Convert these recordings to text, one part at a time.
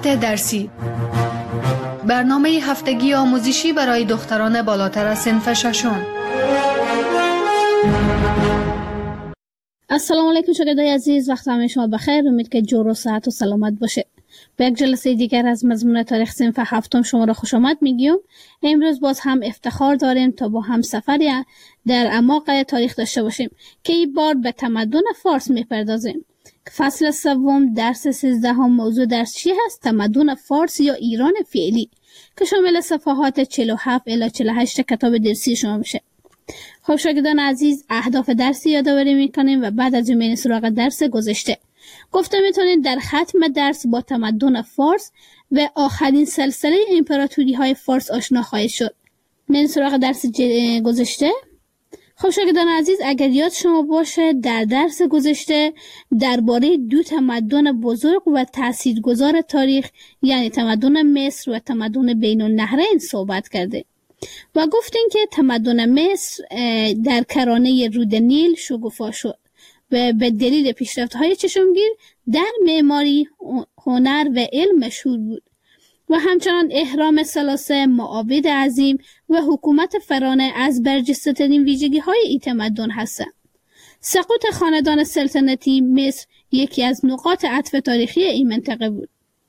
ساعت درسی، برنامه هفتگی آموزشی برای دختران بالاتر از صنف ششم. السلام علیکم شاگردای عزیز، وقت همه شما بخیر. امید که جور و صحت و سلامت باشه. به یک جلسه دیگر از مضمون تاریخ صنف هفتم شما را خوش آمد میگیم. امروز باز هم افتخار داریم تا با هم سفری در اعماق تاریخ داشته باشیم که این بار به تمدن فارس میپردازیم. فصل سوم درس 13 موضوع درس چی هست؟ تمدن فارس یا ایران فعلی که شامل صفحات 47 الی 48 کتاب درسی شما میشه. خب شاگردان عزیز، اهداف درسی یادآوری میکنیم و بعد از این سراغ درس گذشته. گفته میتونید در ختم درس با تمدن فارس و آخرین سلسله امپراتوری های فارس آشنا خواهید شد. من سراغ درس گذشته. خب شاگردان عزیز، اگر یاد شما باشه در درس گذشته درباره دو تمدن بزرگ و تاثیرگذار تاریخ یعنی تمدن مصر و تمدن بین النهرین صحبت کرده و گفتیم که تمدن مصر در کرانه رود نیل شکوفا شد و به دلیل پیشرفت‌های چشمگیر در معماری، هنر و علم مشهور بود و همچنان اهرام ثلاثه، معابد عظیم و حکومت فرانه از برجسته‌ترین ویژگی‌های این تمدن هستند. سقوط خاندان سلطنتی مصر یکی از نقاط عطف تاریخی این منطقه بود.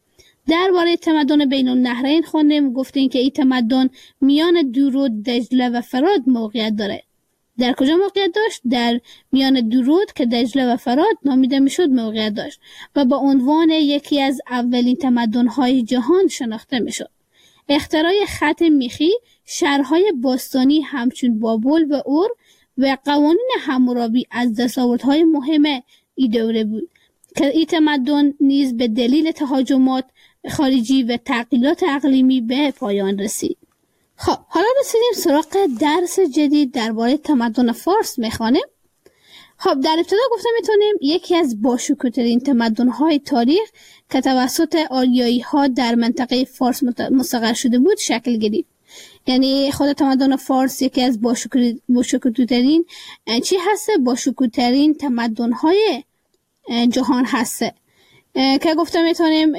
درباره تمدن بین النهرین خوندیم، گفتیم که این تمدن میان دورود، دجله و فرات موقعیت داره. در کجا موقعیت داشت؟ در میان دورود که دجله و فرات نامیده میشد موقعیت داشت و با عنوان یکی از اولین تمدن‌های جهان شناخته میشد. اختراع خط میخی، شهرهای باستانی همچون بابل و اور و قوانین حمورابی از دستاوردهای مهم این دوره بود که این تمدن نیز به دلیل تهاجمات خارجی و تغییرات اقلیمی به پایان رسید. خب حالا رسیدیم سراغ درس جدید درباره تمدن فارس میخوانیم. خب در ابتدا گفتم میتونیم یکی از باشکوه‌ترین تمدن‌های تاریخ که توسط آریایی‌ها در منطقه فارس مستقر شده بود شکل گرفت. یعنی خود تمدن فارس یکی از باشکوه‌ترین چی هسته؟ باشکوه‌ترین تمدن‌های جهان هسته که گفتم میتونیم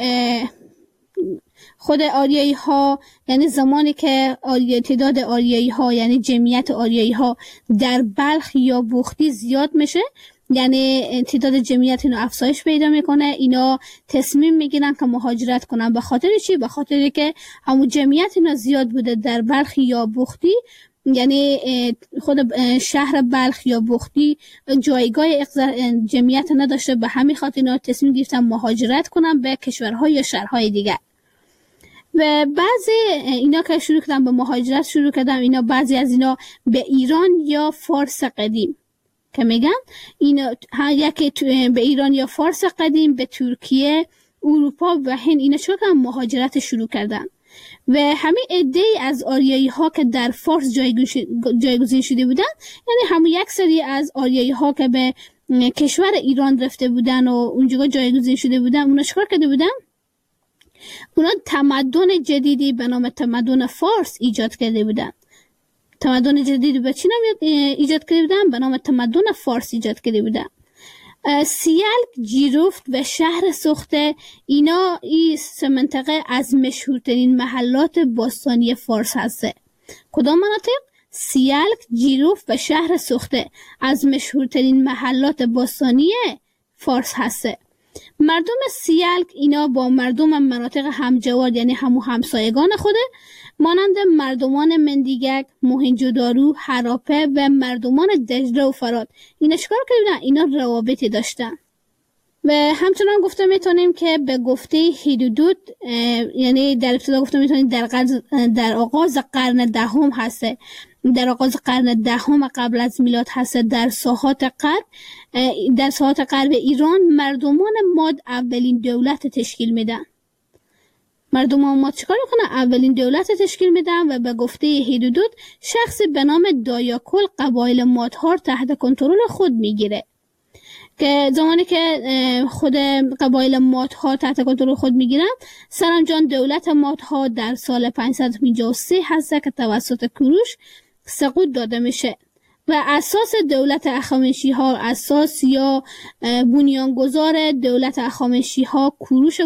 خود آریایی ها، یعنی زمانی که تعداد آریایی ها یعنی جمعیت آریایی ها در بلخ یا بختی زیاد میشه، یعنی تعداد جمعیت اینو افزایش پیدا میکنه، اینا تصمیم میگیرن که مهاجرت کنن. به خاطر چی؟ به خاطری که همون جمعیت اینا زیاد بوده در بلخ یا بختی، یعنی خود شهر بلخ یا بختی جایگاه جمعیت نداشته، به همین خاطر اینا تصمیم گرفتن مهاجرت کنن به کشورهای یا شهرهای دیگر. و بعضی اینا که شروع کردن به مهاجرت اینا بعضی از اینا به ایران یا فارس قدیم که میگن اینا یکی به ایران یا فارس قدیم، به ترکیه، اروپا و هند اینا مهاجرت شروع کردن و همین عده‌ای از آریایی ها که در فارس جایگزین شده بودن، یعنی همون یک سری از آریایی ها که به کشور ایران رفته بودن و اونجا جایگزین شده بودن، اونا چیکار کرده بودن؟ اونا تمدن جدیدی به نام تمدن فارس ایجاد کرده بودن. تمدن جدیدی به چی نام ایجاد کرده بودن؟ به نام تمدن فارس ایجاد کرده بودن. سیلک، جیرفت و شهر سخته اینا این سه منطقه از مشهورترین محلات باستانی فارس هسته. کدام مناطق؟ سیلک، جیرفت و شهر سخته از مشهورترین محلات باستانی فارس هسته. مردم سیلک اینا با مردم مناطق همجوار یعنی همسایگان خوده مانند مردمان مندیگک، موهنجودارو، هراپه و مردمان دجله و فرات اینا چیکار کردن؟ اینا روابطی داشتن. و همچنان گفته میتونیم که به گفته هیرودوت، یعنی در ابتدا گفته میتونیم در آغاز قرن دهم هسته، در آغاز قرن دهم قبل از میلاد هسته، در ساحات غرب ایران مردمان ماد اولین دولت تشکیل میدن. مردمان ماد چیکار میکنن؟ اولین دولت تشکیل میدن و به گفته هیرودوت شخصی به نام دایاکل قبایل مادها تحت کنترل خود میگیره که زمانی که خود قبایل مادها تحت کنترل خود میگیرن، سرانجام دولت مادها در سال 553 هست که توسط کوروش سقوط داده میشه و اساس دولت اخامنشی ها، اساس یا بنیانگذار دولت اخامنشی ها کوروش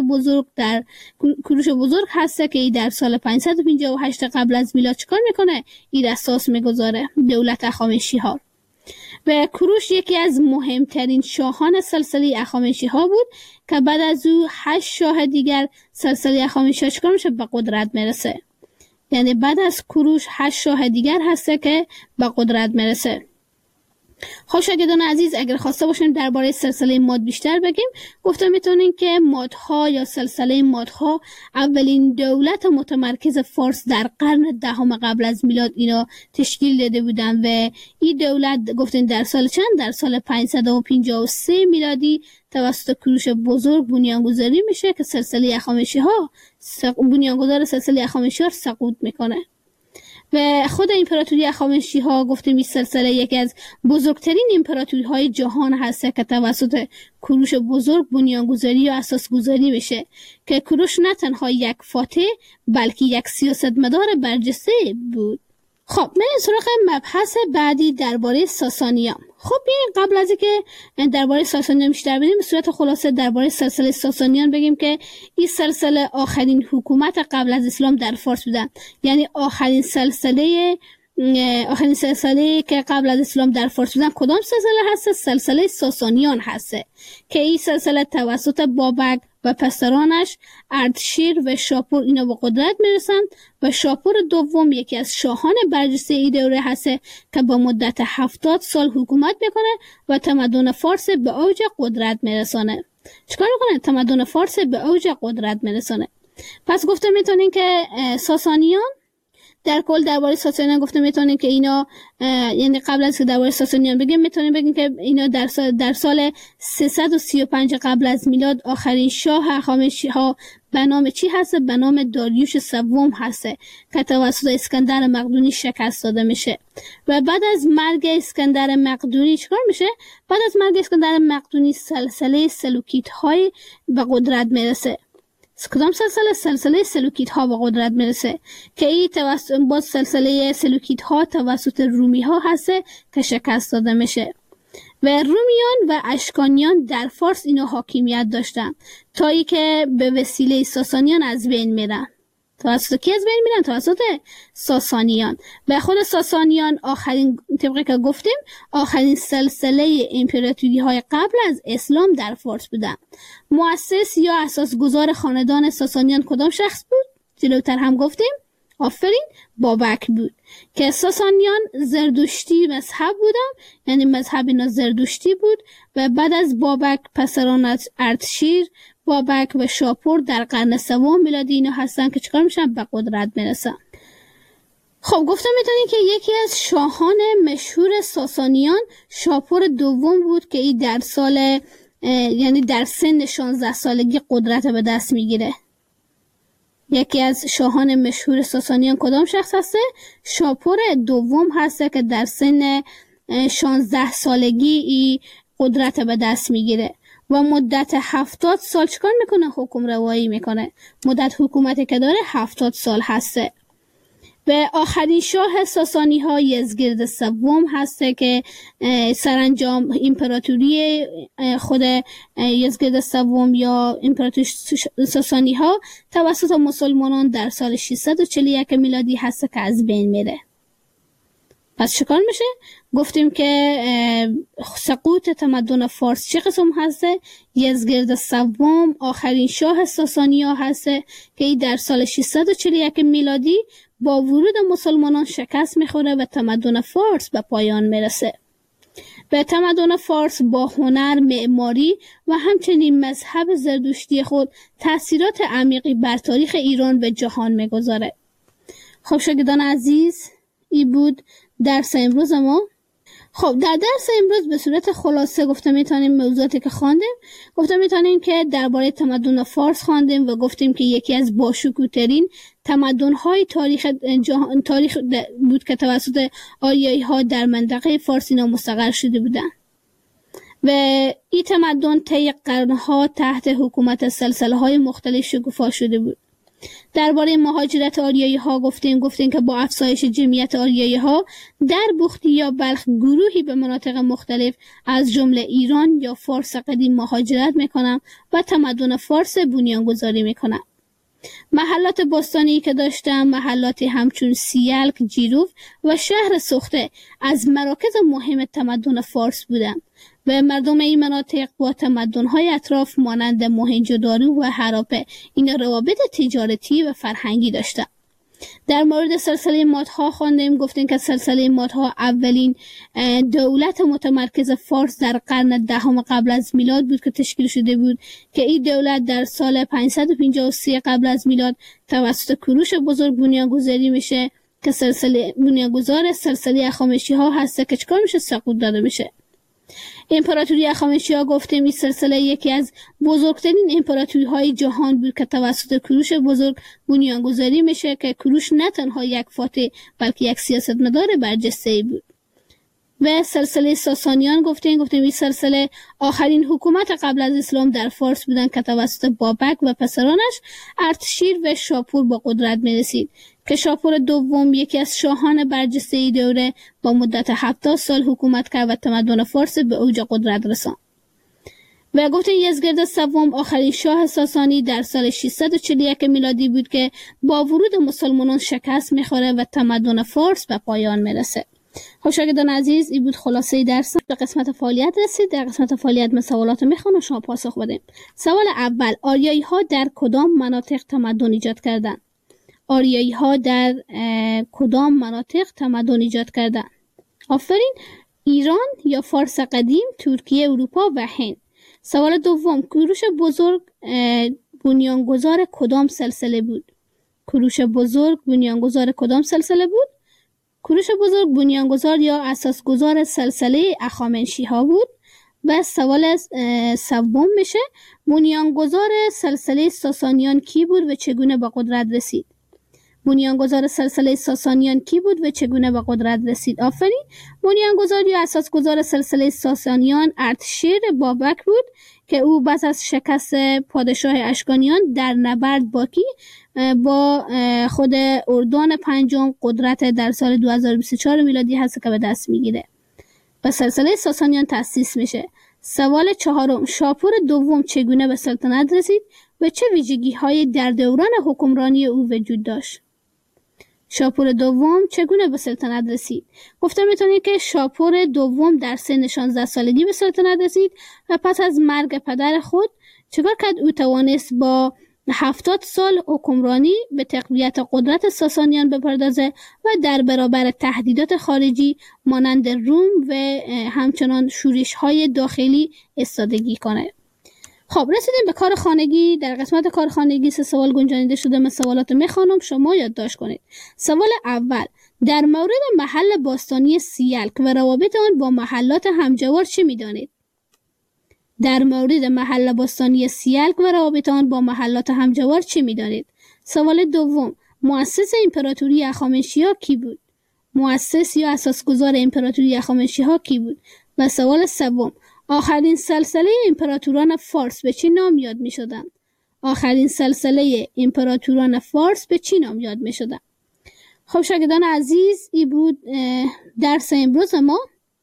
بزرگ هسته که ای در سال 558 قبل از میلاد چکار میکنه؟ این اساس میگذاره دولت اخامنشی ها. و کوروش یکی از مهمترین شاهان سلسله اخامنشی ها بود که بعد از او 8 شاه دیگر سلسله اخامنشی ها چکار میشه؟ به قدرت میرسه. یعنی بعد از کوروش 8 شاه دیگر هسته که به قدرت میرسه. خب شاگردان عزیز، اگر خواسته باشیم درباره سلسله ماد بیشتر بگیم، گفتم میتونیم که مادها یا سلسله مادها اولین دولت متمرکز فارس در قرن 10 قبل از میلاد اینا تشکیل داده بودن و این دولت گفتیم در سال چند؟ در سال 553 میلادی توسط کوروش بزرگ بنیانگذاری میشه که سلسله اخامنشی ها بنیانگذار سلسله اخامنشی ها سقوط میکنه. و خود امپراتوری اخامنشی ها گفتیم این سلسله یکی از بزرگترین امپراتوری های جهان هست که توسط کوروش بزرگ بنیانگذاری و اساس گذاری میشه که کوروش نه تنها یک فاتح بلکه یک سیاستمدار برجسته بود. خب من سراغ مبحث بعدی درباره ساسانیان. خب بیاییم قبل از اینکه درباره ساسانیان بیشتر بدیم به صورت خلاصه درباره سلسله ساسانیان بگیم که این سلسله آخرین حکومت قبل از اسلام در فارس بودن. یعنی آخرین سلسله که قبل از اسلام در فارس بودن کدام سلسله هست؟ سلسله ساسانیان هست که این سلسله توسط بابک و پسرانش اردشیر و شاپور اینا به قدرت میرسند و شاپور دوم یکی از شاهان برجسته این دوره هست که با مدت 70 سال حکومت میکنه و تمدن فارس به اوج قدرت میرسانه. چیکار میکنه؟ تمدن فارس به اوج قدرت میرسانه. پس گفته میتونین که ساسانیان در کل درباره ساسانیان گفته میتونیم که اینا یعنی قبل از که درباره ساسانیان بگیم میتونیم بگیم که اینا در سال 335 قبل از میلاد آخرین شاه اخامنشی ها به نام چی هست؟ به نام داریوش سوم هست که توسط اسکندر مقدونی شکست داده میشه. و بعد از مرگ اسکندر مقدونی چیکار میشه؟ بعد از مرگ اسکندر مقدونی سلسله سلوکیت های به قدرت میرسه. کدام سلسله؟ سلسله سلوکیت ها به قدرت میرسه که این باز سلسله سلوکیت ها توسط رومی ها هست که شکست داده میشه. و رومیان و اشکانیان در فارس اینا حاکمیت داشتن تا ای که به وسیله ساسانیان از بین میرن. توسط کی از بین میرن؟ توسط ساسانیان. و خود ساسانیان آخرین طبقه که گفتیم آخرین سلسله امپراتوری های قبل از اسلام در فارس بودن. مؤسس یا اساسگذار خاندان ساسانیان کدام شخص بود؟ جلوتر هم گفتیم آفرین بابک بود که ساسانیان زردشتی مذهب بودن، یعنی مذهب اینا زردشتی بود و بعد از بابک پسران اردشیر بابک و شاپور در قرن 3 میلادی اینا هستن که چیکار میشن؟ به قدرت میرسن. خب گفتم میتونین که یکی از شاهان مشهور ساسانیان شاپور دوم بود که این در سال یعنی در سن 16 سالگی قدرت به دست میگیره. یکی از شاهان مشهور ساسانیان کدام شخص هسته؟ شاپور دوم هسته که در سن 16 سالگی ای قدرت به دست میگیره و مدت 70 سال چکار میکنه؟ حکم روایی میکنه. مدت حکومتی که داره 70 سال هسته. و آخرین شاه ساسانی ها یزگرد سوم هسته که سرانجام امپراتوری خود یزگرد سوم یا امپراتوری ساسانی ها توسط مسلمانان در سال 641 میلادی هسته که از بین میره. پس چکار میشه؟ گفتیم که سقوط تمدن فارس چه قسم هسته؟ یزگرد سوم آخرین شاه ساسانی ها هسته که ای در سال 641 میلادی با ورود مسلمانان شکست میخوره و تمدن فارس به پایان میرسه. و تمدن فارس با هنر، معماری و همچنین مذهب زردشتی خود تأثیرات عمیقی بر تاریخ ایران و جهان میگذاره. خب شاگردان عزیز، این بود درس امروز ما. خب در درس امروز به صورت خلاصه گفتم میتونیم موضوعاتی که خواندیم، گفتم میتونیم که درباره تمدن فارس خواندیم و گفتیم که یکی از باشکوه‌ترین تمدن‌های تاریخ بود که توسط آریایی ها در منطقه فارس اینا مستقر شده بودند و این تمدن طی قرنها تحت حکومت سلسله‌های مختلف شکوفا شده بود. درباره مهاجرت آریایی ها گفتیم که با افزایش جمعیت آریایی ها در بختی یا بلخ گروهی به مناطق مختلف از جمله ایران یا فارس قدیم مهاجرت میکنند و تمدن فارس بنیانگذاری میکنند. محلات باستانی که داشتم محلاتی همچون سیلک، جیروف و شهر سخته از مراکز مهم تمدن فارس بودند و مردم این مناطق با تمدن‌های اطراف مانند موهنجودارو و هراپه این روابط تجارتی و فرهنگی داشتند. در مورد سلسله مادها خواندیم، گفتیم که سلسله مادها اولین دولت متمرکز فارس در قرن دهم قبل از میلاد بود که تشکیل شده بود که این دولت در سال 553 قبل از میلاد توسط کوروش بزرگ بنیانگذاری میشه که بنیانگذار سلسله هخامنشی‌ها هست که چکار میشه سقوط داده میشه. امپراتوری هخامنشی‌ها گفتیم این سلسله یکی از بزرگترین امپراتوری‌های جهان بود که توسط کوروش بزرگ بنیانگذاری میشه که کوروش نه تنها یک فاتح بلکه یک سیاستمدار برجسته‌ای بود. و سلسله ساسانیان گفتیم این سلسله آخرین حکومت قبل از اسلام در فارس بودند که توسط بابک و پسرانش اردشیر و شاپور با قدرت میرسید که شاپور دوم یکی از شاهان برجسته دوره با مدت 70 سال حکومت کرد و تمدن فارس به اوج قدرت رساند. و گفتیم یزدگرد سوم آخرین شاه ساسانی در سال 641 میلادی بود که با ورود مسلمانان شکست میخوره و تمدن فارس به پایان میرسه. خب شاگردان عزیز، این بود خلاصه درس. به قسمت فعالیت رسید. در قسمت فعالیت من سوالات میخوام شما پاسخ بدیم. سوال اول، آریایی ها در کدام مناطق تمدن ایجاد کردند؟ آریایی ها در کدام مناطق تمدن ایجاد کردند؟ آفرین. ایران یا فارس قدیم، ترکیه، اروپا و هند. سوال دوم، کوروش بزرگ بنیانگذار کدام سلسله بود؟ کوروش بزرگ بنیانگذار کدام سلسله بود؟ کوروش بزرگ بنیانگذار یا اساسگذار سلسله هخامنشی‌ها بود. و سوال سوم میشه بنیانگذار سلسله ساسانیان کی بود و چگونه به قدرت رسید؟ بنیانگذار سلسله ساسانیان کی بود و چگونه به قدرت رسید؟ آفرین. بنیانگذار یا اساسگذار سلسله ساسانیان اردشیر بابک بود که او پس از شکست پادشاه اشکانیان در نبرد باکی با خود اردان پنجم قدرت در سال 2024 میلادی هست که به دست میگیره و سلسله ساسانیان تأسیس میشه. سوال چهارم، شاپور دوم چگونه به سلطنت رسید و چه ویژگی های در دوران حکمرانی او وجود داشت؟ شاپور دوم چگونه به سلطنت رسید؟ گفته میتونید که شاپور دوم در سن 16 سالگی به سلطنت رسید و پس از مرگ پدر خود چکار کرد؟ او توانست با 70 سال حکمرانی به تقویت قدرت ساسانیان بپردازه و در برابر تهدیدات خارجی مانند روم و همچنان شورش های داخلی ایستادگی کنه. خب رسیدیم به کار خانگی. در قسمت کار خانگی 3 سوال گنجانیده شده. من سوالات میخوانم، شما یادداشت کنید. سوال اول، در مورد محل باستانی سیلک و روابط آن با محلات همجوار چه میدانید؟ در مورد محل باستانی سیلک و روابط آن با محلات همجوار چه میدانید؟ سوال دوم، مؤسس امپراتوری هخامنشی‌ها کی بود؟ مؤسس یا اساسگذار امپراتوری هخامنشی‌ها کی بود؟ و سوال سوم، آخرین سلسله امپراتوران فارس به چه نام یاد می شدند؟ آخرین سلسله امپراتوران فارس به چه نام یاد می شدند؟ خب شاگردان عزیز، این بود درس امروز ما.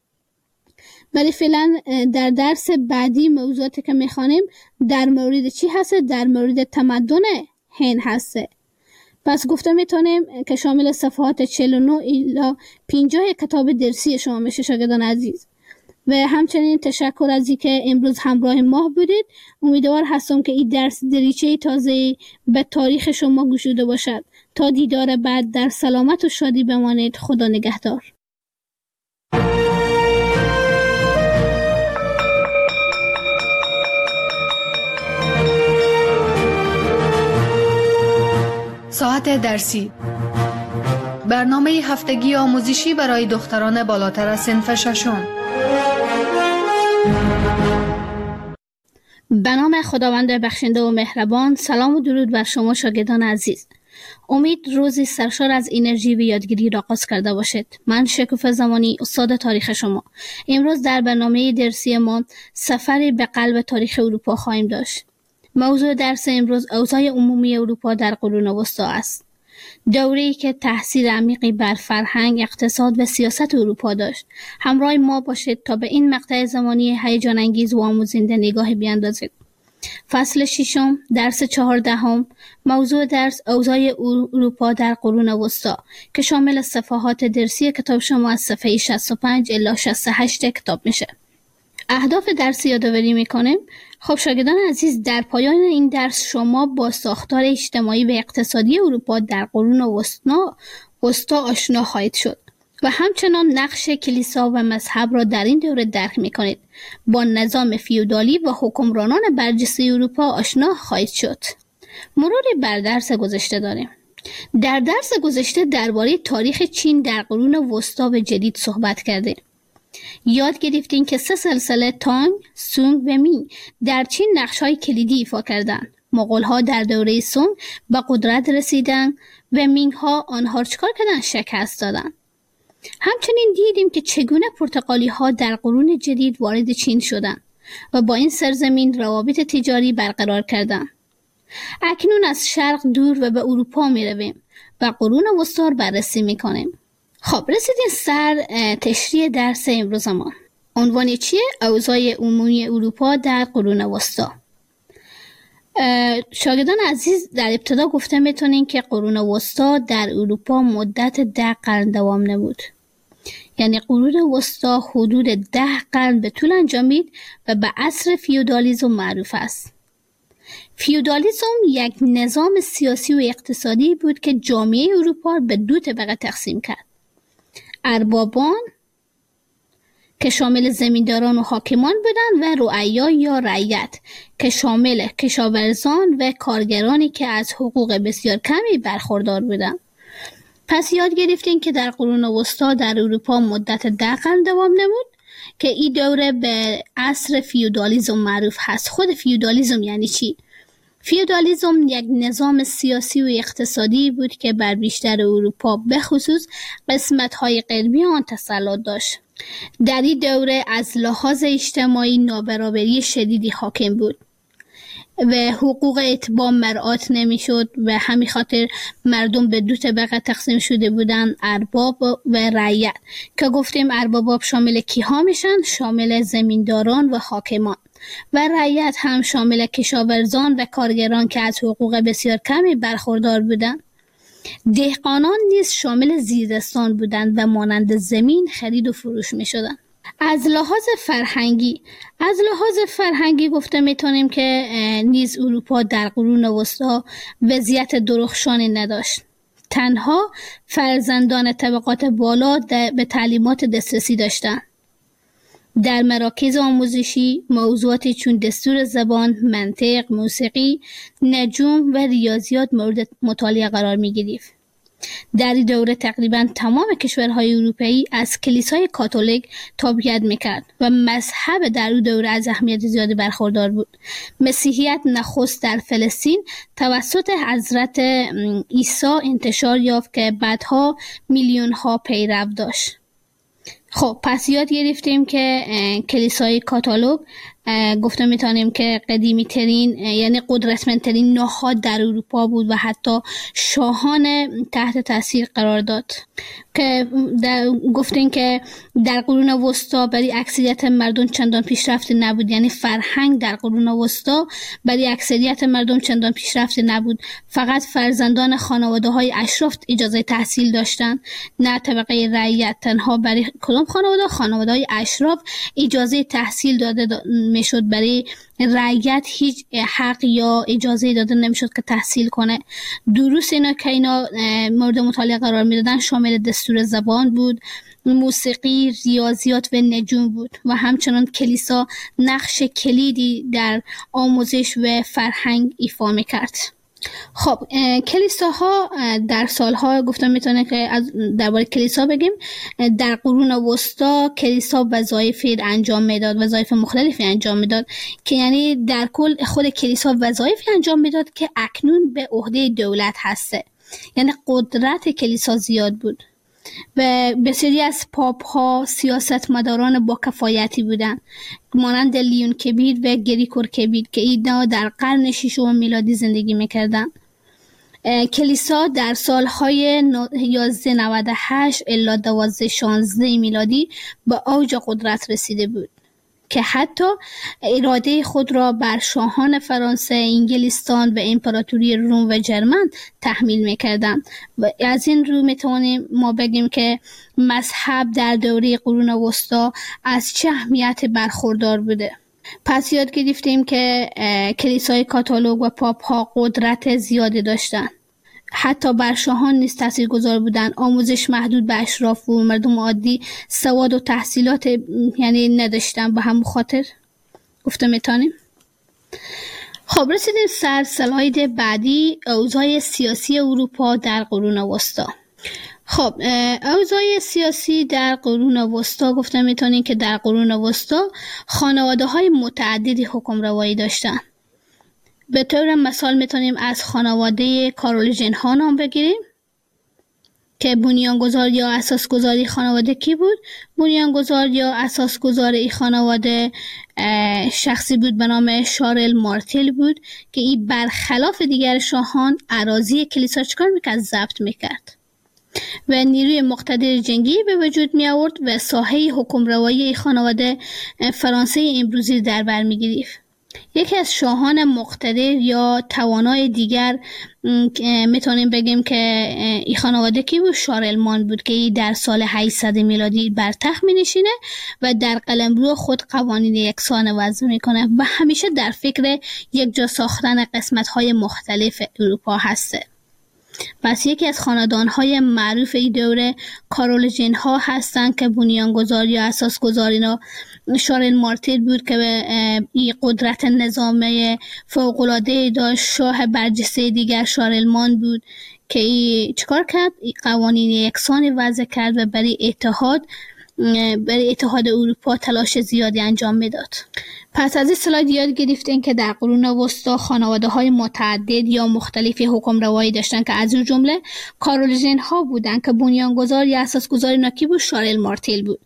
ولی فعلا در درس بعدی موضوعاتی که میخوانیم در مورد چی هست؟ در مورد تمدن هند هست. پس گفته میتونیم که شامل صفحات 49 الی 50 کتاب درسی شما میشه شاگردان عزیز. و همچنین تشکر از اینکه امروز همراه ما بودید. امیدوار هستم که این درس دریچه تازه به تاریخ شما گشوده باشد. تا دیدار بعد در سلامت و شادی بمانید. خدا نگهدار. ساعت درسی، برنامه هفتگی آموزشی برای دختران بالاتر از صنف ششم. به نام خداوند بخشنده و مهربان. سلام و درود بر شما شاگردان عزیز. امید روزی سرشار از انرژی و یادگیری را آغاز کرده باشید. من شکوفه زمانی، استاد تاریخ شما. امروز در برنامه درسی ما سفری به قلب تاریخ اروپا خواهیم داشت. موضوع درس امروز اوضاع عمومی اروپا در قرون وسطی است. دوره‌ای که تأثیر عمیقی بر فرهنگ، اقتصاد و سیاست اروپا داشت. همراه ما باشید تا به این مقطع زمانی هیجان انگیز و آموزنده نگاهی بیاندازید. فصل 6، درس 14. موضوع درس اوضاع اروپا در قرون وسطی که شامل صفحات درسی کتاب شما از صفحه 65 الی 68 کتاب میشه. اهداف درس یادآوری میکنیم. خب شاگردان عزیز، در پایان این درس شما با ساختار اجتماعی و اقتصادی اروپا در قرون وسطی آشنا خواهید شد و همچنان نقش کلیسا و مذهب را در این دوره درک میکنید. با نظام فیودالی و حکمرانان برجسته اروپا آشنا خواهید شد. مروری بر درس گذشته داریم. در درس گذشته درباره تاریخ چین در قرون وسطی و جدید صحبت کردیم. یاد گرفتین که 3 سلسله تانگ، سونگ و مینگ در چین نقش‌های کلیدی ایفا کردند. مغول‌ها در دوره سونگ به قدرت رسیدند و مینگ‌ها آنها را چکار کردند؟ شکست دادند. همچنین دیدیم که چگونه پرتغالی‌ها در قرون جدید وارد چین شدند و با این سرزمین روابط تجاری برقرار کردند. اکنون از شرق دور و به اروپا می‌رویم و قرون وسطی را بررسی می‌کنیم. خب رسیدیم سر تشریح درس امروز ما. عنوان چیه؟ اوضاع عمومی اروپا در قرون وسطی. شاگردان عزیز، در ابتدا گفته میتونین که قرون وسطی در اروپا مدت 10 قرن دوام نمود. یعنی قرون وسطی حدود 10 قرن به طول انجامید و به عصر فیودالیسم معروف است. فیودالیسم یک نظام سیاسی و اقتصادی بود که جامعه اروپا به 2 طبقه تقسیم کرد. اربابان که شامل زمینداران و حاکمان بودند و رعایا یا رعیت که شامل کشاورزان و کارگرانی که از حقوق بسیار کمی برخوردار بودند. پس یاد گرفتیم که در قرون وسطی در اروپا مدت 10 قرن دوام نمود که این دوره به عصر فیودالیسم معروف هست. خود فیودالیسم یعنی چی؟ فیودالیسم یک نظام سیاسی و اقتصادی بود که بر بیشتر اروپا به خصوص قسمت‌های غربی آن تسلط داشت. در این دوره از لحاظ اجتماعی نابرابری شدیدی حاکم بود و حقوق اتباع مراعات نمی‌شد و همین خاطر مردم به 2 طبقه تقسیم شده بودند، ارباب و رعیت که گفتیم ارباب شامل کیها میشن؟ شامل زمینداران و حاکمان و رعیت هم شامل کشاورزان و کارگران که از حقوق بسیار کمی برخوردار بودند. دهقانان نیز شامل زیردستان بودند و مانند زمین خرید و فروش می شدند. از لحاظ فرهنگی گفته میتونیم که نیز اروپا در قرون وسطی وضعیت درخشانی نداشت. تنها فرزندان طبقات بالا به تعلیمات دسترسی داشتند. در مراکز آموزشی موضوعاتی چون دستور زبان، منطق، موسیقی، نجوم و ریاضیات مورد مطالعه قرار می گرفت. در این دوره تقریبا تمام کشورهای اروپایی از کلیسای کاتولیک تابعیت میکرد و مذهب در اون دوره از اهمیت زیادی برخوردار بود. مسیحیت نخست در فلسطین توسط حضرت عیسی انتشار یافت که بعدها میلیون ها پیرو داشت. خب پس یاد گرفتیم که کلیسای کاتولیک گفته میتونیم که قدیمی ترین یعنی قدرتمندترین نهاد در اروپا بود و حتی شاهان تحت تاثیر قرار داد. که گفتیم که در قرون وسطی برای اکثریت مردم چندان پیشرفته نبود، یعنی فرهنگ در قرون وسطی برای اکثریت مردم چندان پیشرفته نبود. فقط فرزندان خانواده‌های اشراف اجازه تحصیل داشتند، نه طبقه رعیت. تنها برای کدام خانواده‌های اشراف اجازه تحصیل داده میشد، برای رعیت هیچ حق یا اجازه داده نمیشد که تحصیل کنه. دروس اینا که اینا مورد مطالعه قرار میدادن شامل دستور زبان بود، موسیقی، ریاضیات و نجوم بود و همچنان کلیسا نقش کلیدی در آموزش و فرهنگ ایفا میکرد. خب کلیساها در سالها گفتم میتونه که درباره کلیسا بگیم. در قرون وسطی کلیسا وظایفی انجام میداد، وظایف مختلفی انجام میداد که یعنی در کل خود کلیسا وظایفی انجام میداد که اکنون به عهده دولت هسته. یعنی قدرت کلیسا زیاد بود. و بسیاری از پاپ ها سیاستمداران با کفایتی بودند مانند لیون کبیر و گریگور کبیر که اینا در قرن ششم میلادی زندگی میکردند. کلیسا در سالهای 1198 الی 1216 میلادی به اوج قدرت رسیده بود که حتی اراده خود را بر شاهان فرانسه، انگلستان و امپراتوری روم و جرمن تحمیل می‌کردند و از این رو میتوانیم ما بگیم که مذهب در دوره قرون وسطا از چه اهمیت برخوردار بوده. پس یاد گرفتیم که کلیسای کاتولیک و پاپ ها قدرت زیادی داشتند. حتی بر شاهان نیز تاثیرگذار بودند. آموزش محدود به اشراف و مردم عادی سواد و تحصیلات یعنی نداشتن. به همون خاطر گفته میتونیم. خب رسیدیم سر سلاید بعدی، اوضاع سیاسی اروپا در قرون وسطا. خب اوضاع سیاسی در قرون وسطا گفته میتونیم که در قرون وسطا خانواده های متعددی حکم روایی داشتن. به طور مثال میتونیم از خانواده کارولینژین ها نام بگیریم که بنیانگذار یا اساسگذاری خانواده کی بود؟ بنیانگذار یا اساسگذار این خانواده شخصی بود به نام شارل مارتل بود که این برخلاف دیگر شاهان اراضی کلیسا چکار میکرد؟ ضبط میکرد و نیروی مقتدر جنگی به وجود می آورد و ساحه حکمروایی این خانواده فرانسه امروزی در بر می گرفت. یکی از شاهان مقتدر یا توانای دیگر میتونیم بگیم که این خانواده کی بود؟ شارلمان بود که در سال 800 میلادی بر تخت می نشینه و در قلمرو خود قوانین یکسان وضع میکنه و همیشه در فکر یک جا ساختن قسمت های مختلف اروپا هسته. پس یکی از خاندان‌های معروف این دوره کارولینژین ها هستند که بنیانگذار یا اساسگذار اینا شارل مارتل بود که این قدرت نظامی فوق‌العاده داشت. شاه برجسته دیگر شارلمان بود که چیکار کرد؟ این قوانین یکسان وضع کرد و برای اتحاد اروپا تلاش زیادی انجام میداد. پس از این سلاید یاد گرفتیم که در قرون وسطا خانواده های متعدد یا مختلفی حکم روایی داشتن که از اون جمله کارولینژین ها بودن که بنیانگذار یا اساسگذار اینا کی بود؟ شارل مارتل بود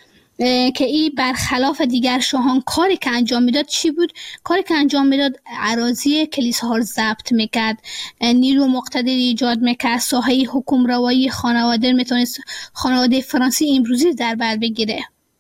که این برخلاف دیگر شاهان کاری که انجام میداد چی بود؟ کاری که انجام میداد اراضی کلیساها رو ضبط میکرد، نیرو مقتدر ایجاد میکرد، ساحه حکم روایی خانواده میتونست خانواده فرانسه امروزی در بر بگیره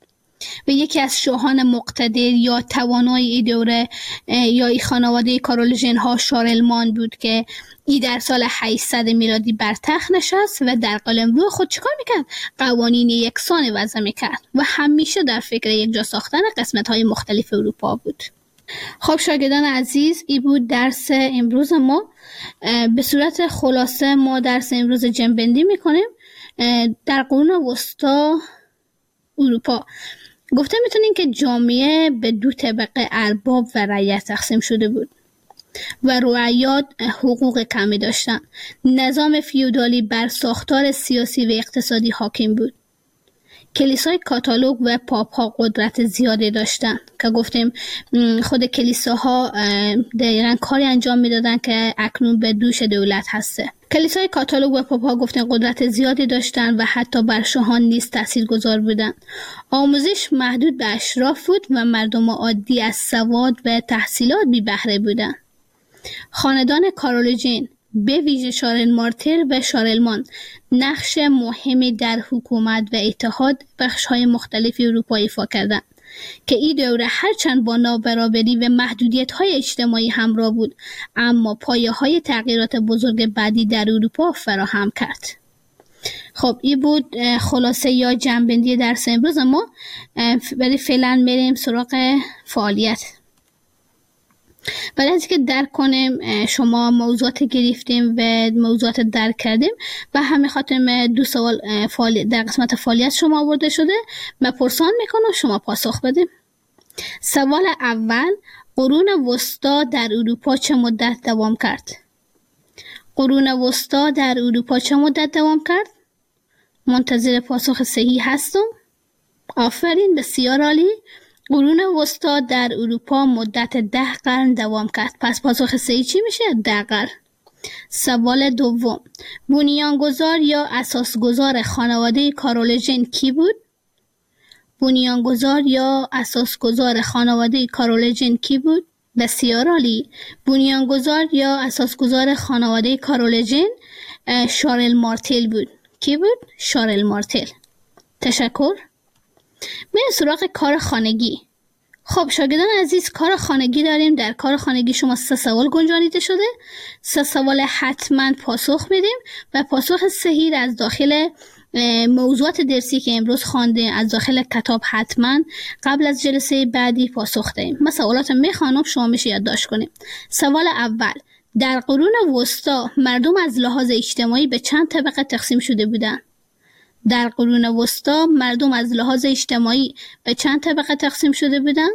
و یکی از شاهان مقتدر یا توانای این دوره یا این خانواده کارولینژین ها شارلمان بود که ای در سال 800 میلادی بر تخت نشست و در قلمرو خود چیکار میکرد؟ قوانین یکسان وضع میکرد و همیشه در فکر یک جا ساختن قسمت های مختلف اروپا بود. خب شاگردان عزیز، این بود درس امروز ما. به صورت خلاصه ما درس امروز جمع‌بندی میکنیم. در قرون وسطا اروپا گفته میتونیم که جامعه به دو طبقه ارباب و رعیت تقسیم شده بود و رعیات حقوق کمی داشتند. نظام فیودالی بر ساختار سیاسی و اقتصادی حاکم بود. کلیسای کاتولیک و پاپ ها قدرت زیادی داشتند که گفتیم خود کلیساها دقیقاً کاری انجام میدادن که اکنون به دوش دولت هسته. کلیسای کاتولیک و پاپ ها گفتیم قدرت زیادی داشتند و حتی بر شاهان نیز تاثیرگذار بودند. آموزش محدود به اشراف بود و مردم عادی از سواد و تحصیلات بی بهره بودند. خاندان کارولینژین به ویژه شارل مارتل و شارلمان نقش مهمی در حکومت و اتحاد بخش‌های مختلف اروپا ایفا کردند که این دوره هرچند با نابرابری و محدودیت‌های اجتماعی همراه بود اما پایه‌های تغییرات بزرگ بعدی در اروپا فراهم کرد. خب این بود خلاصه یا جمع‌بندی درس امروز ما. برای فعلا میریم سراغ فعالیت. بعد از اینکه درک کنیم شما موضوعات گرفتیم و موضوعات درک کردیم و همه خاطر 2 سوال در قسمت فعالیت شما آورده شده، من پرسان میکنم شما پاسخ بدیم. سوال اول، قرون وسطا در اروپا چه مدت دوام کرد؟ قرون وسطا در اروپا چه مدت دوام کرد؟ منتظر پاسخ صحیح هستم. آفرین، بسیار عالی. قرون وسطا در اروپا مدت 10 قرن دوام کرد. پس پاسخ صحیح چی میشه؟ 10 قرن. سوال دوم، بنیانگذار یا اساسگذار خانواده کارولوژن کی بود؟ بنیانگذار یا اساسگذار خانواده کارولوژن کی بود؟ بسیار عالی. بنیانگذار یا اساسگذار خانواده کارولوژن شارل مارتل بود. کی بود؟ شارل مارتل. تشکر. میریم سراغ کار خانگی. خب شاگردان عزیز، کار خانگی داریم. در کار خانگی شما 3 سوال گنجانیده شده. 3 سوال حتما پاسخ میدیم و پاسخ صحیح از داخل موضوعات درسی که امروز خوانده از داخل کتاب حتما قبل از جلسه بعدی پاسخ دهیم. من سوالات میخوانم، شما میشه یادداشت کنیم. سوال اول، در قرون وسطا مردم از لحاظ اجتماعی به چند طبقه تقسیم شده بودند؟ در قرون وسطا مردم از لحاظ اجتماعی به چند طبقه تقسیم شده بودند؟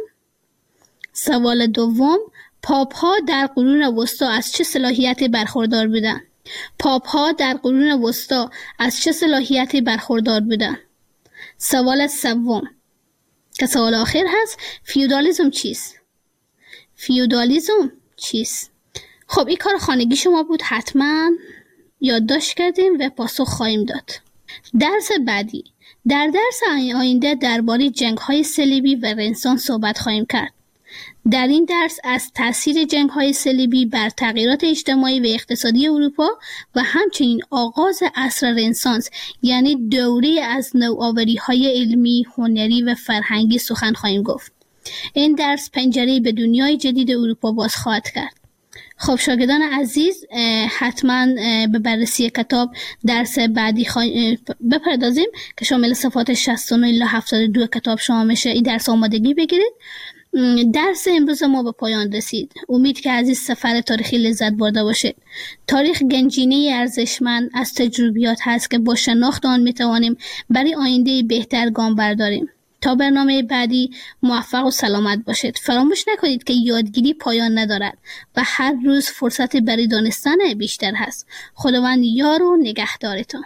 سوال دوم، پاپ ها در قرون وسطا از چه صلاحیتی برخوردار بودند؟ پاپ ها در قرون وسطا از چه صلاحیتی برخوردار بودند؟ سوال سوم که سوال آخر هست، فیودالیسم چیست؟ فیودالیسم چیست؟ خب این کار خانگی شما بود، حتما یادداشت کردیم و پاسخ خواهیم داد. درس بعدی، در درس آینده درباره جنگ‌های صلیبی و رنسانس صحبت خواهیم کرد. در این درس از تاثیر جنگ‌های صلیبی بر تغییرات اجتماعی و اقتصادی اروپا و همچنین آغاز عصر رنسانس یعنی دوره از نوآوری‌های علمی، هنری و فرهنگی سخن خواهیم گفت. این درس پنجره‌ای به دنیای جدید اروپا باز خواهد کرد. خب شاگردان عزیز، حتما به بررسی کتاب درس بعدی بپردازیم که شامل صفحات 69 الی 72 کتاب شما میشه. این درس آمادگی بگیرید. درس امروز ما به پایان رسید. امید که از این سفر تاریخی لذت برده باشید. تاریخ گنجینه ارزشمند از تجربیات هست که با شناخت آن میتوانیم برای آینده بهتر گام برداریم. تا برنامه بعدی موفق و سلامت باشید. فراموش نکنید که یادگیری پایان ندارد و هر روز فرصت برای دانستن بیشتر هست. خداوند یار و نگهدارتان.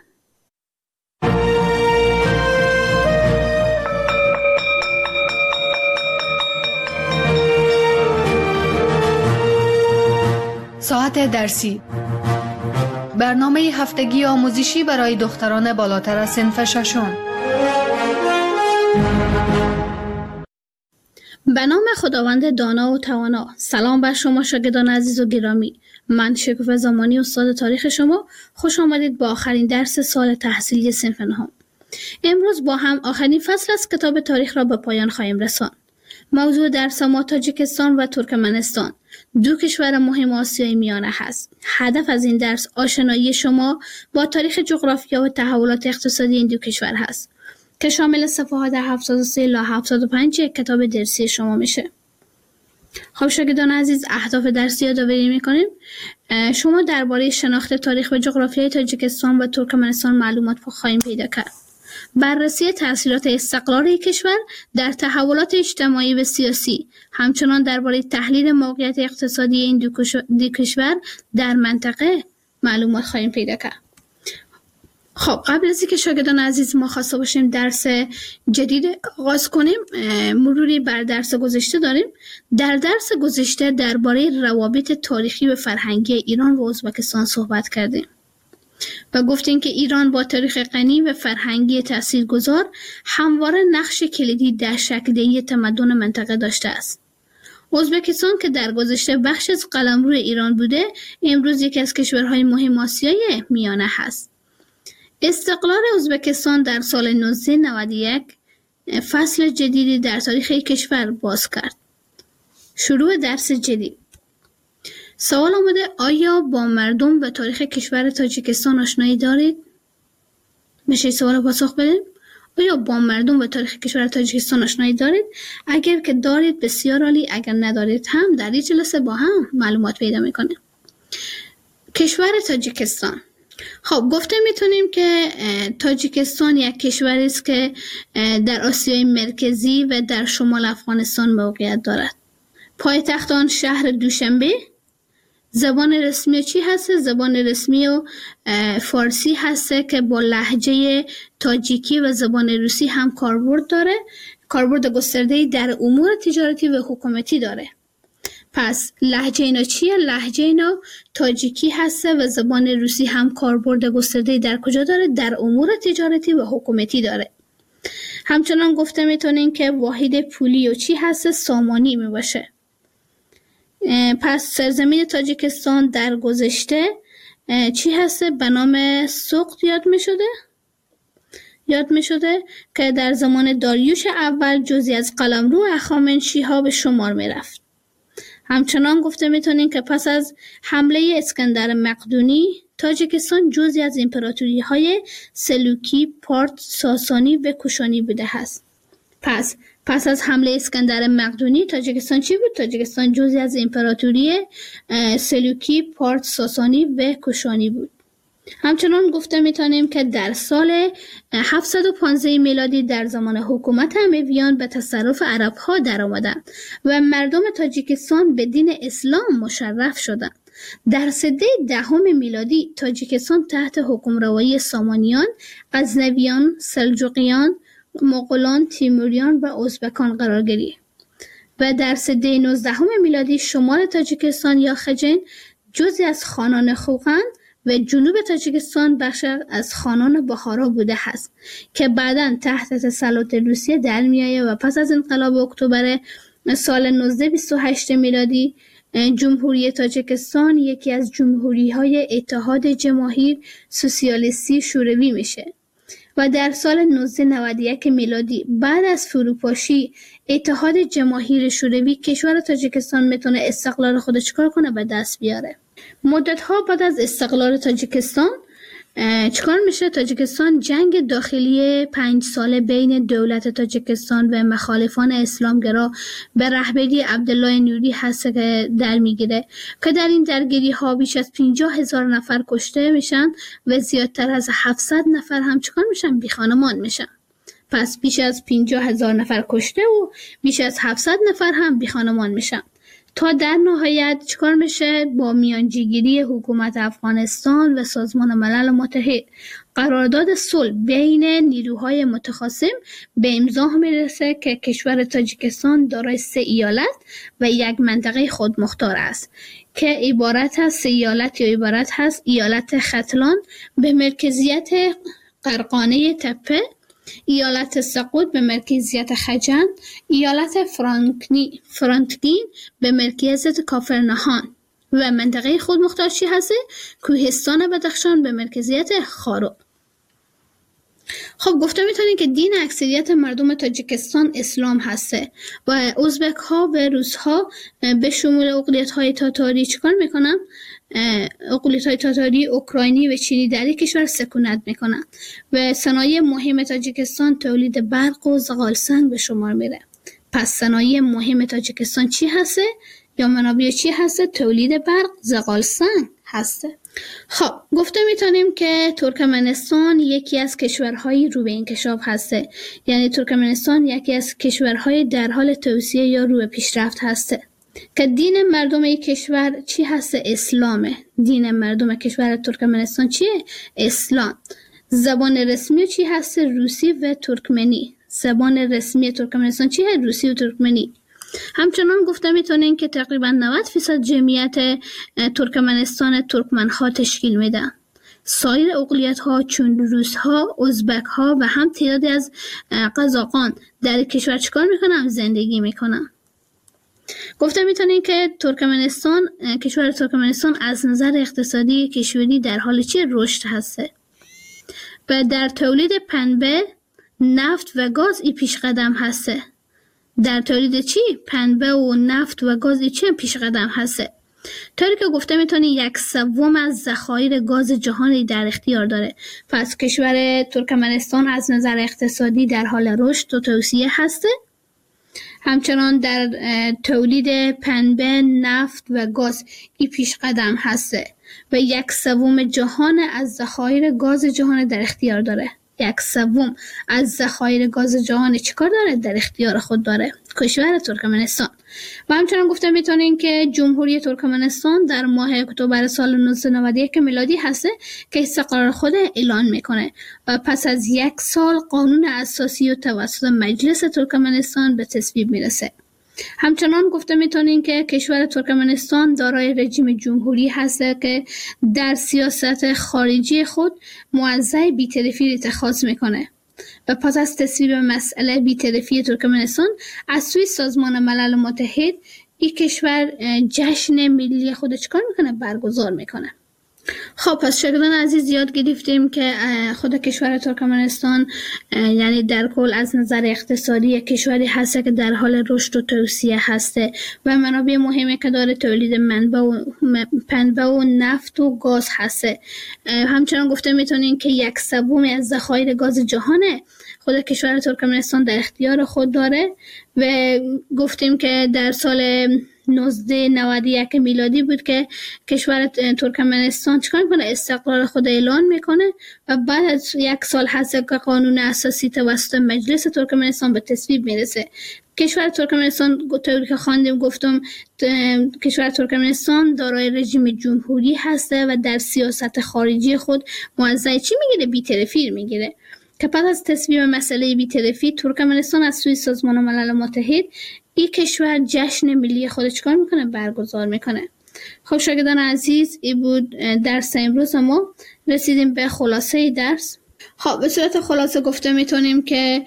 ساعت درسی، برنامه هفتگی آموزشی برای دختران بالاتر از صنف ششم. به نام خداوند دانا و توانا. سلام بر شما شاگردان عزیز و گرامی. من شکوفه زمانی استاد تاریخ شما. خوش آمدید با آخرین درس سال تحصیلی صنف نهم. امروز با هم آخرین فصل از کتاب تاریخ را به پایان خواهیم رساند. موضوع درس ما تاجیکستان و ترکمنستان، 2 کشور مهم آسیای میانه هست. هدف از این درس آشنایی شما با تاریخ جغرافیا و تحولات اقتصادی این 2 کشور هست که شامل صفحات 73 الی 75 کتاب درسی شما میشه. خب شاگردان عزیز، اهداف درسی یادآوری میکنیم. شما درباره شناخت تاریخ و جغرافیای تاجیکستان و ترکمنستان معلومات خواهیم پیدا کرد. بررسی تأثیرات استقلال یک کشور در تحولات اجتماعی و سیاسی، همچنان درباره تحلیل موقعیت اقتصادی این 2 کشور در منطقه معلومات خواهیم پیدا کرد. خب قبل از اینکه شاگردان عزیز ما خواسته باشیم درس جدید آغاز کنیم، مروری بر درس گذشته داریم. در درس گذشته درباره روابط تاریخی و فرهنگی ایران و ازبکستان صحبت کردیم و گفتیم که ایران با تاریخ غنی و فرهنگی تاثیرگذار همواره نقش کلیدی در شکل‌دهی تمدن منطقه داشته است. ازبکستان که در گذشته بخش از قلمرو ایران بوده، امروز یکی از کشورهای مهم آسیای میانه هست. استقلال ازبکستان در سال 1991 فصل جدیدی در تاریخ کشور باز کرد. شروع درس جدید. سوال آمده، آیا با مردم و تاریخ کشور تاجیکستان آشنایی دارید؟ میشه سوال پاسخ بدیم؟ آیا با مردم و تاریخ کشور تاجیکستان آشنایی دارید؟ اگر که دارید بسیار عالی، اگر ندارید هم در این جلسه با هم معلومات پیدا میکنیم. کشور تاجیکستان. خب گفته میتونیم که تاجیکستان یک کشوری است که در آسیای مرکزی و در شمال افغانستان موقعیت دارد. پایتخت آن شهر دوشنبه. زبان رسمی چی هست؟ زبان رسمی و فارسی هست که با لهجه تاجیکی و زبان روسی هم کاربرد داره. کاربرد گسترده‌ای در امور تجارتی و حکومتی داره. پس لهجه اینا چیه؟ لهجه اینا تاجیکی هسته و زبان روسی هم کاربرد گسترده در کجا داره؟ در امور تجارتی و حکومتی داره. همچنان گفته میتونین که واحد پولی و چی هست؟ سامانی می باشه. پس سرزمین تاجیکستان در گذشته چی هست؟ به نام سوقت یاد می شده که در زمان داریوش اول جزئی از قلمرو هخامنشی‌ها به شمار می رفت. همچنان گفته میتونین که پس از حمله اسکندر مقدونی تاجیکستان جزئی از امپراتوری های سلوکی، پارت، ساسانی و کوشانی بوده است. پس از حمله اسکندر مقدونی تاجیکستان چی بود؟ تاجیکستان جزئی از امپراتوری سلوکی، پارت، ساسانی و کوشانی بود. همچنان گفته میتونیم که در سال 715 میلادی در زمان حکومت امویان به تصرف عرب ها در آمدند و مردم تاجیکستان به دین اسلام مشرف شدند. در سده 10 میلادی تاجیکستان تحت حکمروایی سامانیان، غزنویان، سلجوقیان، مغولان، تیموریان و ازبکان قرار گرفت و در سده 19 میلادی شمال تاجیکستان یا خجن جزئی از خانان خوقند و جنوب تاجیکستان بخش از خانان بخارا بوده است که بعداً تحت تسلط روسیه در میآید و پس از انقلاب اکتبر سال 1928 میلادی جمهوری تاجیکستان یکی از جمهوری‌های اتحاد جماهیر سوسیالیستی شوروی میشه و در سال 1991 میلادی بعد از فروپاشی اتحاد جماهیر شوروی کشور تاجیکستان میتونه استقلال خودش چیکار کنه؟ به دست بیاره. مدت‌ها بعد از استقلال تاجیکستان چیکار میشه؟ تاجیکستان جنگ داخلی 5 ساله بین دولت تاجیکستان و مخالفان اسلامگرا به رهبری عبدالله نوری هست که در میگیره که در این درگیری ها بیش از 50,000 نفر کشته میشن و زیادتر از 700 نفر هم چیکار میشن؟ بی خانمان میشن. پس بیش از 50,000 نفر کشته و بیش از 700 نفر هم بی خانمان میشن تا در نهایت چیکار میشه؟ با میانجیگیری حکومت افغانستان و سازمان ملل متحد قرارداد صلح بین نیروهای متخاصم به امضا میرسه که کشور تاجیکستان دارای 3 ایالت و 1 منطقه خودمختار است که عبارت از 3 ایالت یا عبارت هست ایالت ختلان به مرکزیت قرقانه تپه، ایالت سقوط به مرکزیت خجن، ایالت فرانکگین به مرکزیت کافرنهان و منطقه خودمختار چی هسته؟ کوهستان بدخشان به مرکزیت خارو. خب گفته میتونیم که دین اکثریت مردم تاجیکستان اسلام هسته و ازبک ها و روس ها به شمول اقلیت های تاتاری چیکار میکنن؟ اقلیت های تاتاری، اوکراینی و چینی در یک کشور سکونت میکنن و صنایع مهم تاجیکستان تولید برق و زغال سنگ به شمار میره. پس صنایع مهم تاجیکستان چی هسته؟ یا منابع چی هسته؟ تولید برق، زغال سنگ هسته. خب گفته میتونیم که ترکمنستان یکی از کشورهای رو به انکشاف هسته، یعنی ترکمنستان یکی از کشورهای در حال توسعه یا رو به پیشرفت هسته که دین مردم این کشور چی هسته؟ اسلامه. دین مردم کشور ترکمنستان چیه؟ اسلام. زبان رسمی چی هسته؟ روسی و ترکمنی. زبان رسمی ترکمنستان چیه؟ روسی و ترکمنی. همچنان گفته میتونین که تقریبا 90% جمعیت ترکمنستان ترکمن ها تشکیل میدن. سایر اقلیت ها چون روس ها، ازبک ها و هم تعدادی از قزاقان در کشور چیکار میکنن؟ زندگی میکنن. گفته میتونین که کشور ترکمنستان از نظر اقتصادی کشوری در حال چی؟ رشد هسته و در تولید پنبه، نفت و گاز ای پیش قدم هسته. در تولید چی؟ پنبه و نفت و گاز ای چی پیش قدم هسته. طوری که گفته میتونی 1/3 از ذخایر گاز جهانی در اختیار داره. پس کشور ترکمنستان از نظر اقتصادی در حال رشد و توسعه هسته. همچنان در تولید پنبه، نفت و گاز ای پیش قدم هسته و 1/3 جهان از ذخایر گاز جهان در اختیار داره. 1/3 از ذخایر گاز جهان چیکار داره؟ در اختیار خود داره کشور ترکمنستان. و همچنان گفته میتونین که جمهوری ترکمنستان در ماه اکتبر سال 1991 میلادی هسته که استقلال خود اعلان میکنه و پس از 1 سال قانون اساسی و توسط مجلس ترکمنستان به تصویب میرسه. همچنان گفته میتونین که کشور ترکمنستان دارای رژیم جمهوری هست که در سیاست خارجی خود موضع بی‌طرفی اتخاذ میکنه و پس از تصویب مسئله بی‌طرفی ترکمنستان از سوی سازمان ملل متحد این کشور جشن ملی خود چکار میکنه؟ برگزار میکنه. خب پس شاگردان عزیز یاد گرفتیم که خود کشور ترکمنستان یعنی در کل از نظر اقتصادی کشوری هست که در حال رشد و توسعه هسته و منابع مهمی که داره تولید پنبه و نفت و گاز هسته. همچنان گفته میتونین که 1/3 از ذخایر گاز جهانه خود کشور ترکمنستان در اختیار خود داره و گفتیم که در سال 1991 میلادی بود که کشور ترکمنستان چیکار میکنه؟ استقلال خود اعلان میکنه و بعد از 1 سال هست که قانون اساسی توسط مجلس ترکمنستان به تصویب میرسه. کشور ترکمنستان طوری که خواندیم گفتم کشور ترکمنستان دارای رژیم جمهوری هسته و در سیاست خارجی خود موضع چی میگیره؟ بی‌طرفی میگیره که پس از تصویب مسئله بی‌طرفی ترکمنستان از سوی سازمان ملل متحد این کشور جشن ملی خود چکار میکنه؟ برگزار میکنه. خب شاگردان عزیز این بود درس امروز ما. رسیدیم به خلاصه درس. خب به صورت خلاصه گفته میتونیم که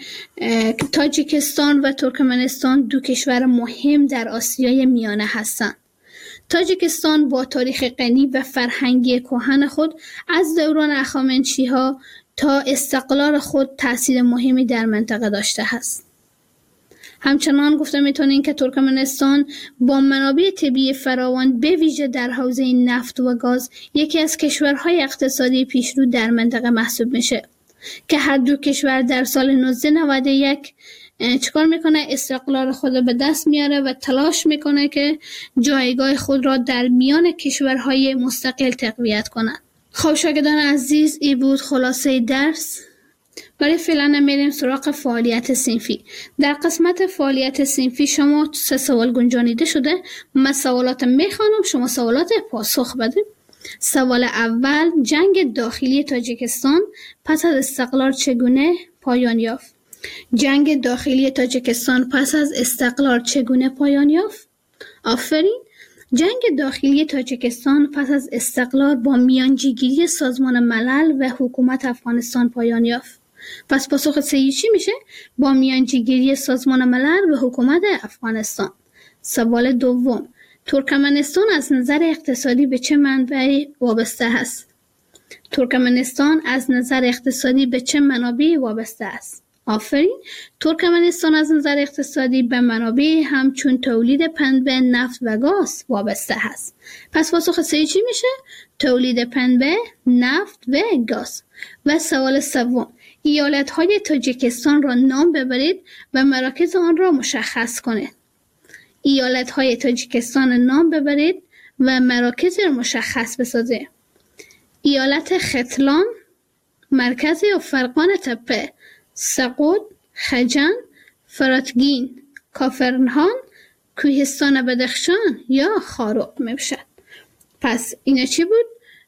تاجیکستان و ترکمنستان دو کشور مهم در آسیای میانه هستند. تاجیکستان با تاریخ غنی و فرهنگی کهن خود از دوران هخامنشی‌ها تا استقلال خود تأثیر مهمی در منطقه داشته است. همچنان گفته میتونین که ترکمنستان با منابع طبیعی فراوان به ویژه در حوزه نفت و گاز یکی از کشورهای اقتصادی پیشرو در منطقه محسوب میشه که هر دو کشور در سال 1991 چیکار میکنه؟ استقلال خود به دست میاره و تلاش میکنه که جایگاه خود را در میان کشورهای مستقل تقویت کنند. خب شاگردان عزیز این بود خلاصه درس. برای فعلا میریم سراغ فعالیت صنفی. در قسمت فعالیت صنفی شما 3 سوال گنجانیده شده. من سوالات میخوانم، شما سوالات پاسخ بدید. سوال اول: جنگ داخلی تاجیکستان پس از استقلال چگونه پایان یافت؟ جنگ داخلی تاجیکستان پس از استقلال چگونه پایان یافت؟ آفرین. جنگ داخلی تاجیکستان پس از استقلال با میانجیگیری سازمان ملل و حکومت افغانستان پایان یافت. پس پاسخ صحیح چی میشه؟ با میانجیگیری سازمان ملل و حکومت افغانستان. سوال دوم: ترکمنستان از نظر اقتصادی به چه منبعی وابسته است؟ ترکمنستان از نظر اقتصادی به چه منابعی وابسته است؟ آفرین. ترکمنستان از نظر اقتصادی به منابع همچون تولید پنبه، نفت و گاز وابسته است. پس پاسخ صحیح چی میشه؟ تولید پنبه، نفت و گاز. و سوال سوم: ایالت‌های تاجیکستان را نام ببرید و مراکز آن را مشخص کنید. ایالت‌های تاجیکستان نام ببرید و مراکز را مشخص بسازید. ایالت ختلان، مرکز و فرقان تپه، سقوط، خجن، فراتگین، کافرنهان، کوهستان بدخشان یا خاروق میباشد. پس اینا چی بود؟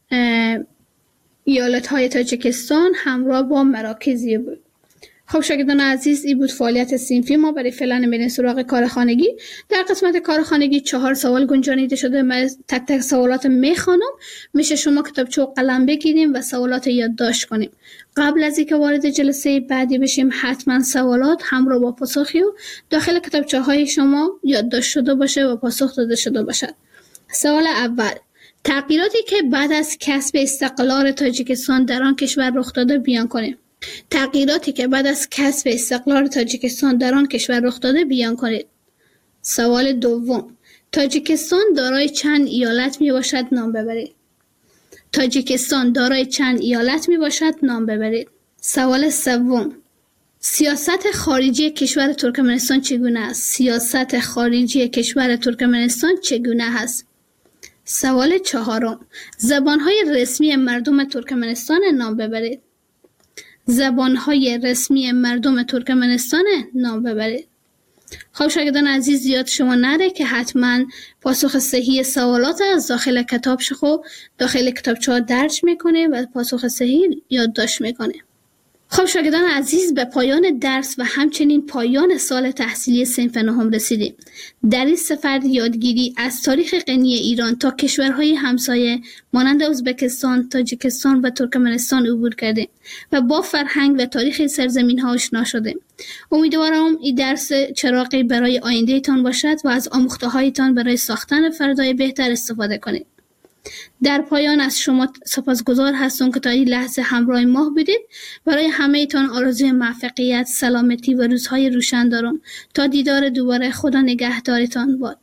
ایالت‌های تاجیکستان همراه با مراکزی بود. خب شاگردان عزیز این بود فعالیت صنفی ما. برای فعلا میریم سراغ کار خانگی. در قسمت کار خانگی 4 سوال گنجانیده شده. من تک تک سوالات میخوانم. میشه شما کتابچه و قلم بگیریم و سوالات یادداشت کنیم. قبل از اینکه وارد جلسه بعدی بشیم حتما سوالات همراه با پاسخی و داخل کتابچه های شما یادداشت شده باشه و پاسخ داده شده باشد. سوال اول: تغییراتی که بعد از کسب استقلال تاجیکستان در آن کشور رخ داده بیان کنیم. تغییراتی که بعد از کسب استقلال تاجیکستان در آن کشور رخ داده بیان کنید. سوال دوم: تاجیکستان دارای چند ایالت می باشد؟ نام ببرید. تاجیکستان دارای چند ایالت می باشد؟ نام ببرید. سوال سوم: سیاست خارجی کشور ترکمنستان چگونه است؟ سیاست خارجی کشور ترکمنستان چگونه است؟ سوال چهارم: زبانهای رسمی مردم ترکمنستان نام ببرید. زبانهای رسمی مردم ترکمنستان نام ببرید. خب شاگردان عزیز یاد شما نره که حتما پاسخ صحیح سوالات از داخل کتابچه درج میکنه و پاسخ صحیح یادداشت میکنه. خب شاگردان عزیز، به پایان درس و همچنین پایان سال تحصیلی صنف نهم رسیدیم. در این سفر یادگیری از تاریخ غنی ایران تا کشورهای همسایه مانند ازبکستان، تاجیکستان و ترکمنستان عبور کردیم و با فرهنگ و تاریخ سرزمین ها آشنا شدیم. امیدوارم این درس چراغی برای آینده تان باشد و از آموخته هایتان برای ساختن فردای بهتر استفاده کنید. در پایان از شما سپاسگزار هستم که تا این لحظه همراه ما بودید. برای همه تان آرزوی موفقیت، سلامتی و روزهای روشن دارم. تا دیدار دوباره، خدا نگهدارتان باد.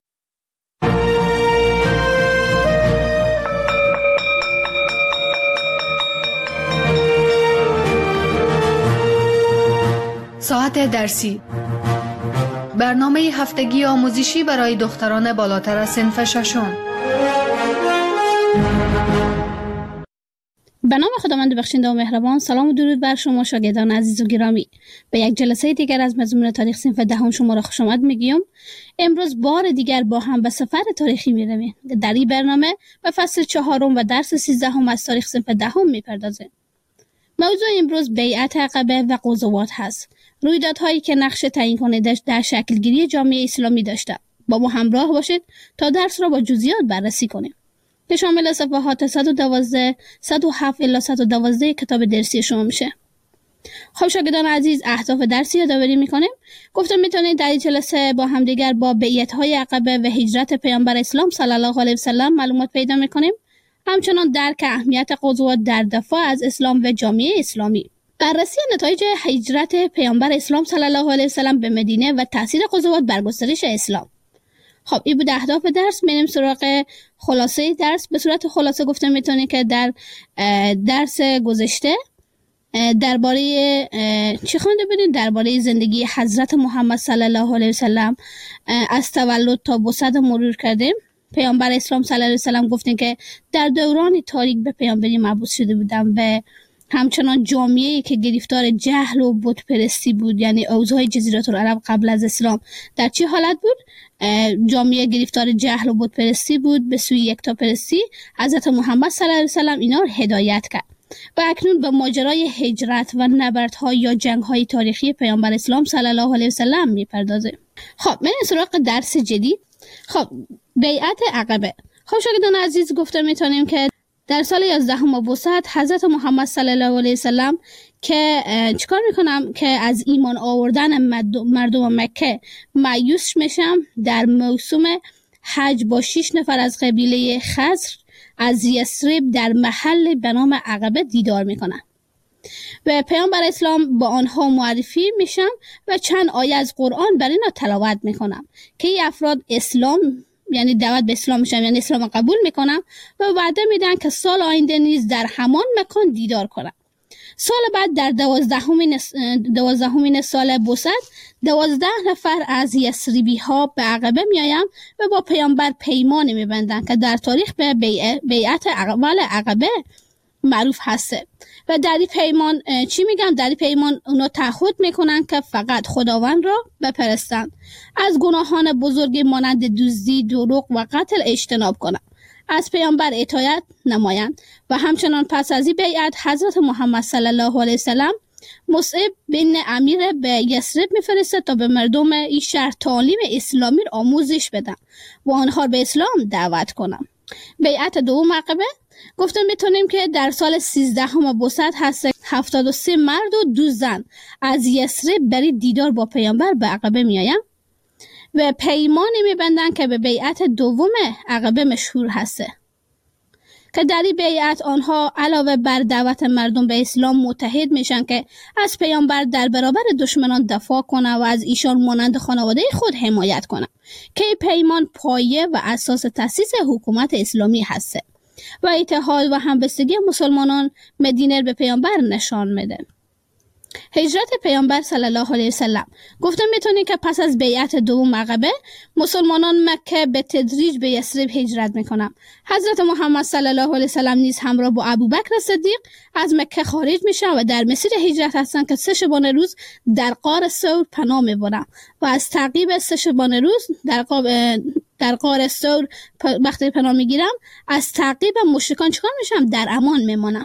ساعت درسی، برنامه هفتگی آموزشی برای دختران بالاتر از صنف ششم. به نام خداوند بخشنده و مهربان. سلام و درود بر شما شاگردان عزیز و گرامی. به یک جلسه دیگر از مضمون تاریخ صنف دهم شما را خوش آمد میگیم. امروز بار دیگر با هم به سفر تاریخی میرویم. در این برنامه به فصل 4 و درس 13 از تاریخ صنف دهم میپردازیم. موضوع امروز بیعت عقبه و غزوات هست. رویدادهایی که نقش تعیین کننده در شکلگیری جامعه اسلامی داشته. با ما همراه باشید تا درس را با جزئیات بررسی کنیم که شامل صفحات 112 107 الی 112 کتاب درسی شما میشه. خب شاگردان عزیز، اهداف درسی یادآوری میکنیم. گفتم میتونید در این جلسه با همدیگر با بیعت‌های عقبه و هجرت پیامبر اسلام صلی الله علیه و سلم معلومات پیدا میکنیم. همچنان درک اهمیت غزوات در دفاع از اسلام و جامعه اسلامی. بررسی نتایج هجرت پیامبر اسلام صلی الله علیه و سلم به مدینه و تاثیر غزوات بر گسترش اسلام. خب این بود اهداف درس. میریم سراغ خلاصه درس. به صورت خلاصه گفتم میتونید که در درس گذشته درباره چی خوانده بودیم؟ درباره زندگی حضرت محمد صلی الله علیه و سلم از تولد تا بعثت مرور کردیم. پیامبر اسلام صلی الله علیه و سلم گفتیم که در دوران تاریک به پیامبری مبعوث شده بودن و همچنان جامعه‌ای که گرفتار جهل و بت پرستی بود، یعنی اوضاع جزیره العرب قبل از اسلام در چه حالت بود؟ جامعه گرفتار جهل و بت پرستی بود، به سوی یکتاپرستی. حضرت محمد صلی الله علیه و سلم اینا رو هدایت کرد و اکنون به ماجرای هجرت و نبردها یا جنگ‌های تاریخی پیامبر اسلام صلی الله علیه و سلم می‌پردازیم. خب من سراغ درس جدید. خب بیعت عقبه. خب شاگردان عزیز، گفتم میتونیم که در سال 11 بعثت حضرت محمد صلی الله علیه و سلم که چیکار میکنم که از ایمان آوردن مردم مکه مایوس میشم، در موسم حج با 6 نفر از قبیله خزر از یثرب در محل به نام عقبه دیدار میکنم و پیامبر اسلام با آنها معرفی میشم و چند آیه از قرآن بر اینا تلاوت میکنم که این افراد اسلام، یعنی دعوت به اسلام میشم، یعنی اسلام قبول میکنم و وعده میدن که سال آینده نیز در همان مکان دیدار کنم. سال بعد در 12مین سال بعثت 12 نفر از یثربی ها به عقبه میایم و با پیامبر پیمانی میبندن که در تاریخ به بیعت عقبه معروف هسته. و در این پیمان چی میگم؟ در این پیمان اونا تعهد میکنن که فقط خداوند را بپرستند، از گناهان بزرگی مانند دزدی، دروغ و قتل اجتناب کنند، از پیامبر اطاعت نمایند. و همچنان پس از این بیعت حضرت محمد صلی الله علیه و سلم مصعب بن امیر به یثرب میفرسته تا به مردم این شهر تعالیم اسلامی را آموزش بدن و آنها به اسلام دعوت کنند. بیعت دوم عقبه گفتم میتونیم که در سال 13 بعثت هست 73 مرد و 2 زن از یثرب برای دیدار با پیامبر به عقبه میایم و پیمانی میبندن که به بیعت دوم عقبه مشهور هسته که در این بیعت آنها علاوه بر دعوت مردم به اسلام متحد میشن که از پیامبر در برابر دشمنان دفاع کنه و از ایشان مانند خانواده خود حمایت کنه که پیمان پایه و اساس تأسیس حکومت اسلامی هسته و اتحاد و همبستگی مسلمانان مدینه به پیامبر نشان میده. هجرت پیامبر صلی الله علیه و سلم گفتم میتونید که پس از بیعت دوم عقبه مسلمانان مکه به تدریج به یثرب هجرت میکنن. حضرت محمد صلی الله علیه و سلم نیز همراه با ابوبکر صدیق از مکه خارج میشن و در مسیر هجرت هستن که 3 شبانه روز در غار ثور پناه میبرن و از تعقیب 3 شبانه روز در غار ثور وقتی پناه میگیرم از تعقیب مشرکان چیکار میشم؟ در امان میمونم.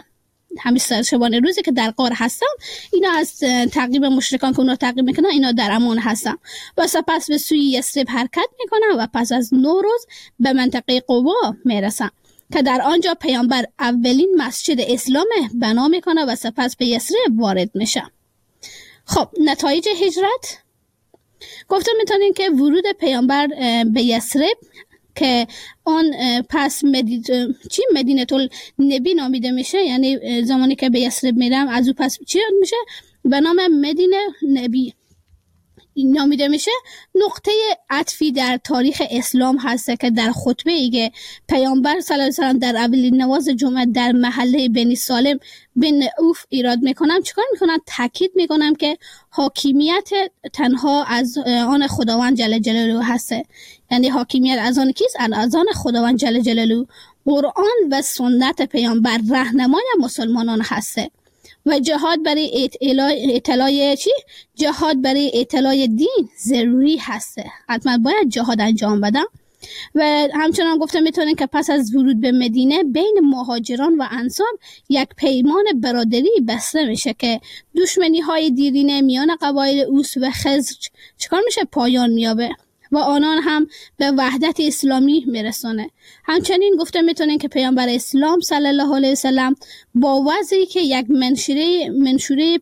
همین شبانه روزی که در غار هستن، اینا از تعقیب مشرکان که اونا تعقیب میکنن اینا در امان هستن و سپس به سوی یثرب حرکت میکنن و پس از 9 روز به منطقه قبا میرسن که در آنجا پیامبر اولین مسجد اسلام بنا میکنه و سپس به یثرب وارد میشه. خب نتایج هجرت گفتم میتونین که ورود پیامبر به یثرب که آن پس مدینه النبی نامیده میشه، یعنی زمانی که به یثرب میرم از او پس چی میشه به نام مدینه نبی نامیده میشه، نقطه عطفی در تاریخ اسلام هست که در خطبه ای که پیامبر صلی الله علیه و سلم در اولین نماز جمعه در محله بنی سالم بن اوف ایراد میکنم. چیکار میکنم؟ تاکید میکنم که حاکمیت تنها از آن خداوند جل جلاله هست، یعنی حاکمیت از آن کیست؟ از آن خداوند جل جلاله. قرآن و سنت پیامبر راهنمای مسلمانان هسته و جهاد برای اطلاع جهاد برای اطلاع دین ضروری هسته، حتما باید جهاد انجام بدم. و همچنان گفتم میتونن که پس از ورود به مدینه بین مهاجران و انصار یک پیمان برادری بسته میشه که دشمنی های دیرینه میان قبایل اوس و خزرج چکار میشه؟ پایان میابه و آنان هم به وحدت اسلامی میرسونه. همچنین گفته میتونین که پیامبر اسلام صلی الله علیه وسلم با وضعی که یک منشوره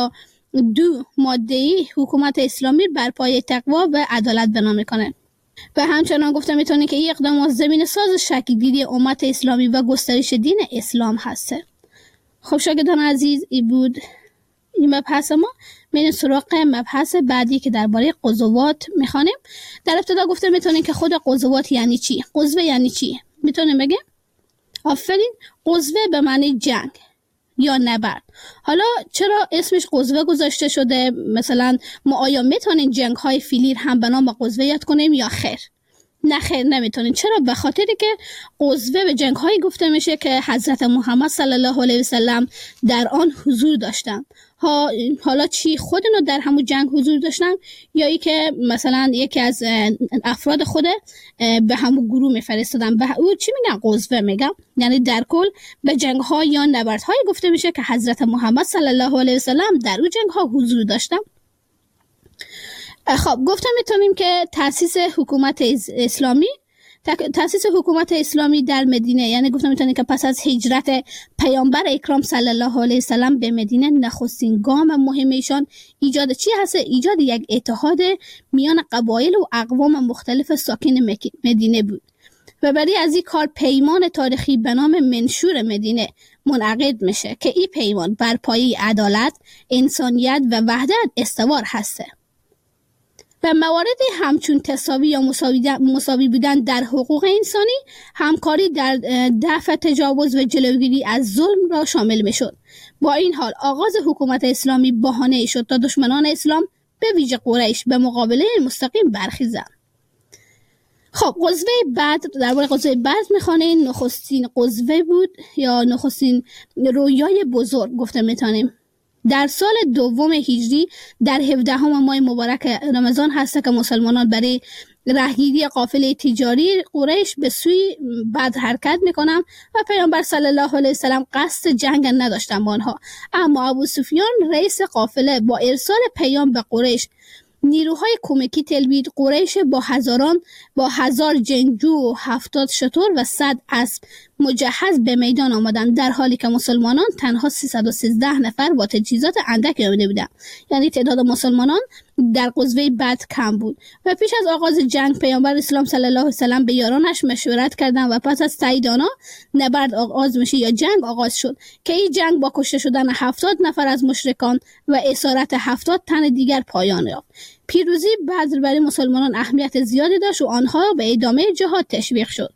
52 ماده‌ای حکومت اسلامی بر پایه تقوا و عدالت بنا میکنه و همچنان گفته میتونین که این اقدامات زمین ساز شکل‌گیری امت اسلامی و گسترش دین اسلام هسته. خب شاگردان عزیز، این بود این مبحث ما. میریم سراغ مبحث بعدی که درباره غزوات میخوانیم. در ابتدا گفته میتونین که خود غزوات یعنی چی؟ غزوه یعنی چی؟ میتونیم بگیم؟ آفرین، غزوه به معنی جنگ یا نبرد. حالا چرا اسمش غزوه گذاشته شده؟ مثلا ما آیا میتونین جنگ های فیلیر هم به نام غزوه یاد کنیم یا خیر؟ نه خیر نمیتونین. چرا؟ به خاطری که غزوه به جنگ های گفته میشه که حضرت محمد صلی الله علیه وسلم در آن حضور داشتن. حالا چی خودنو در همون جنگ حضور داشتن یا ای که مثلا یکی از افراد خود به همون گروه میفرستادن، به او چی میگن؟ غزوه میگن. یعنی در کل به جنگ ها یا نبرد های گفته میشه که حضرت محمد صلی الله علیه وسلم در اون جنگ ها حضور داشتن. خب گفتم میتونیم که تأسیس حکومت اسلامی در مدینه، یعنی گفتم میتونیم که پس از هجرت پیامبر اکرام صلی الله علیه وسلم به مدینه نخستین گام مهم ایشان ایجاد چی هست؟ ایجاد یک اتحاد میان قبایل و اقوام مختلف ساکن مدینه بود و برای از این کار پیمان تاریخی به نام منشور مدینه منعقد میشه که این پیمان بر پایه عدالت، انسانیت و وحدت استوار هسته و مواردی همچون تساوی یا مساوی بودن در حقوق انسانی، همکاری در دفع تجاوز و جلوگیری از ظلم را شامل می شد. با این حال آغاز حکومت اسلامی بهانه شد تا دشمنان اسلام به ویژه قریش به مقابله مستقیم برخیزند. خب غزوه بدر، درباره غزوه بدر میخوانیم. نخستین غزوه بود یا نخستین رویای بزرگ گفته میتونیم. در سال دوم هجری در 17 ماه مبارک رمضان هست که مسلمانان برای راهگیری قافله تجاری قریش به سوی بدر حرکت میکنن و پیامبر صلی الله علیه وسلم قصد جنگ نداشتن با آنها، اما ابو سفیان رئیس قافله با ارسال پیام به قریش نیروهای کمکی تلبید. قریش با 1000 جنگجو و 70 شتر و 100 اسب مجهز به میدان آمدند، در حالی که مسلمانان تنها 313 نفر با تجهیزات اندکی آمده بودند. یعنی تعداد مسلمانان در غزوه بدر کم بود و پیش از آغاز جنگ پیامبر اسلام صلی الله علیه و سلم به یارانش مشورت کردند و پس از تایید آنها نبرد آغاز میشه یا جنگ آغاز شد که این جنگ با کشته شدن 70 نفر از مشرکان و اسارت 70 تن دیگر پایان یافت. پیروزی بدر برای مسلمانان اهمیت زیادی داشت و آنها به ادامه جهاد تشویق شد.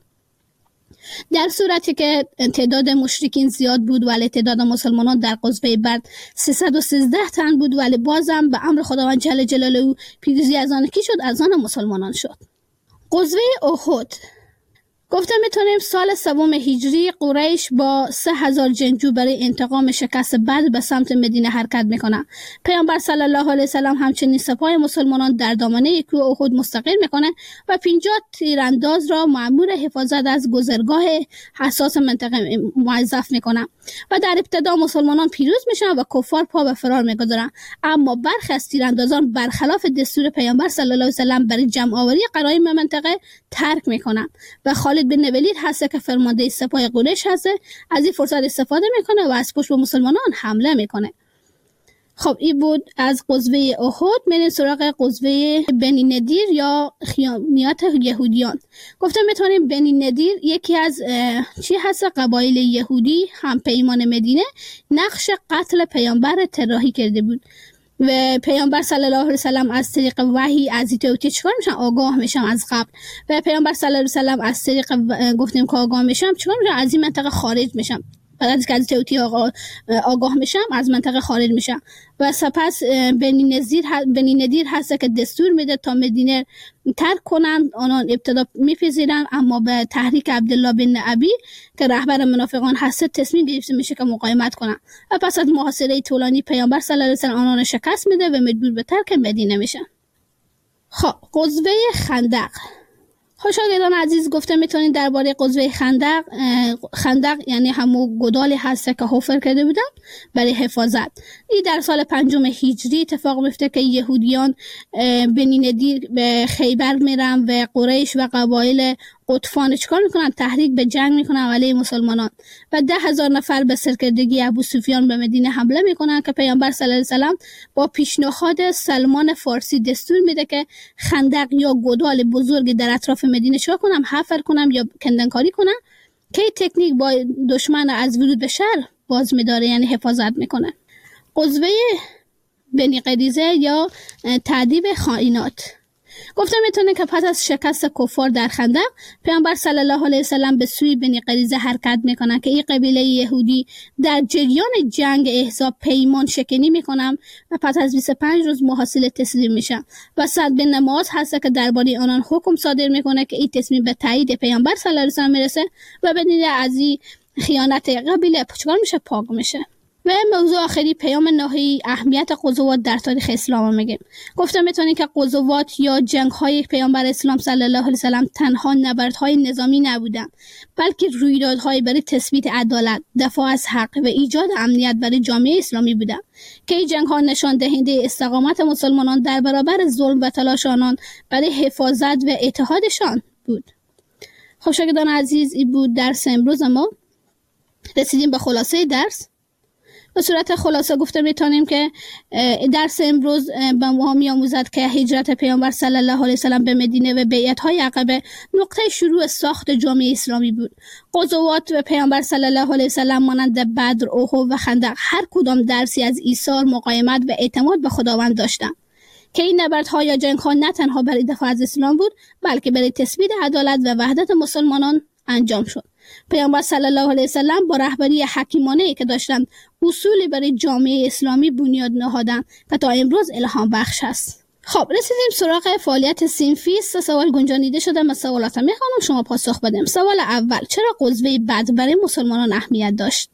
در صورتی که تعداد مشرکین زیاد بود ولی تعداد مسلمانان در غزوه بدر 313 تن بود، ولی بازم به امر خداوند جل جلاله پیروزی از آن کی شد؟ از آن مسلمانان شد. غزوه احد گفته میتونیم سال 3 هجری قریش با 3000 جنگجو برای انتقام شکست بدر به سمت مدینه حرکت میکنه. پیامبر صلی الله علیه و سلم همچنین سپاه مسلمانان در دامنه کوه احد مستقر میکنه و 50 تیرانداز را مأمور حفاظت از گذرگاه حساس منطقه موظف میکنه و در ابتدا مسلمانان پیروز میشن و کفار پا به فرار میگذارن، اما برخی از تیراندازان برخلاف دستور پیامبر صلی الله علیه و سلم برای جمع آوری غنایم منطقه ترک میکنن و خالد بن ولید هست که فرمانده سپاه قریش هست از این فرصت استفاده میکنه و از پشت به مسلمانان حمله میکنه. خب این بود از غزوه احد. میریم سراغ غزوه بنی نضیر یا خیانیات یهودیان. گفتم میتونیم بنی نضیر یکی از قبایل یهودی هم پیمان مدینه نقش قتل پیامبر طراحی کرده بود و پیامبر صلی الله علیه و سلم از طریق وحی از توتی چیکار میشن؟ آگاه میشن از قبل. و پیامبر صلی الله علیه و سلم از طریق گفتیم که آگاه میشن چیکار میشن؟ از این منطقه خارج میشن. بعد از که از توتی آگاه میشم از منطقه خارج میشم و سپس بنی نضیر هست که دستور میده تا مدینه ترک کنند. آنان ابتدا میپذیرن، اما به تحریک عبدالله بن ابی که رهبر منافقان هست تصمیم گرفته میشه که مقاومت کنن و پس از محاصره طولانی پیامبر صلی الله علیه و سلم آنان شکست میده و مجبور به ترک مدینه میشن. خب غزوه خندق. خوشاگردان عزیز، گفته میتونید درباره غزوه خندق یعنی همون گودالی هست که حفر کرده بودن برای حفاظت. این در سال 5 هجری اتفاق میفته که یهودیان بنی نضیر به خیبر میرن و قریش و قبایل قطفان چیکار میکنن؟ تحریک به جنگ میکنن علیه مسلمانان و 10,000 نفر به سرکردگی ابو سفیان به مدینه حمله میکنن که پیامبر صلی الله علیه و سلم با پیشنهاد سلمان فارسی دستور میده که خندق یا گودال بزرگ در اطراف مدینه چیکار کنم؟ حفر کنم یا کندنکاری کنم که تکنیک با دشمن از ورود به شهر باز میداره، یعنی حفاظت میکنه. غزوه بنی قریظه یا تعذیب خائنات. گفته میتونه که پس از شکست کفار در خندق پیامبر صلی الله علیه و سلم به سوی بنی قریظه حرکت میکنن که این قبیله یهودی در جریان جنگ احزاب پیمان شکنی میکنن و پس از 25 روز محاصره تسلیم میشن و سعد بن معاذ هست که درباره آنان حکم صادر میکنه که این تصمیم به تایید پیامبر صلی الله علیه و سلم میرسه و بدون از این خیانت قبیله چیکار میشه؟ پاک میشه. و موضوع آخری پیام نهایی اهمیت غزوات در تاریخ اسلام میگیم. گفتم میتونید که غزوات یا جنگ‌های پیامبر اسلام صلی الله علیه و سلم تنها نبردهای نظامی نبودند، بلکه رویدادهای برای تثبیت عدالت، دفاع از حق و ایجاد امنیت برای جامعه اسلامی بودند که این جنگ‌ها نشان دهنده استقامت مسلمانان در برابر ظلم و تلاش آنان برای حفاظت و اتحادشان بود. خوشاگردان عزیز، این بود درس امروز ما. رسیدیم به خلاصه درس. به صورت خلاصه گفته میتونیم که درس امروز به ما می‌آموزد که هجرت پیامبر صلی الله علیه و سلم به مدینه و بیعت‌های عقبه نقطه شروع ساخت جامعه اسلامی بود. غزوات و پیامبر صلی الله علیه و سلم مانند بدر، احد و خندق هر کدام درسی از ایثار، مقاومت و اعتماد به خداوند داشتند که این نبردها یا جنگ‌ها نه تنها برای دفاع از اسلام بود، بلکه برای تثبیت عدالت و وحدت مسلمانان انجام شد. پیامبر صلی الله علیه و سلم با رهبری حکیمانه‌ای که داشتند اصولی برای جامعه اسلامی بنیاد نهادند که تا امروز الهام بخش است. خب رسیدیم سراغ فعالیت صنفی. 3 سوال گنجانیده شده. من سوالات میخوام شما پاسخ بدیم. سوال اول: چرا غزوه بدر برای مسلمانان اهمیت داشت؟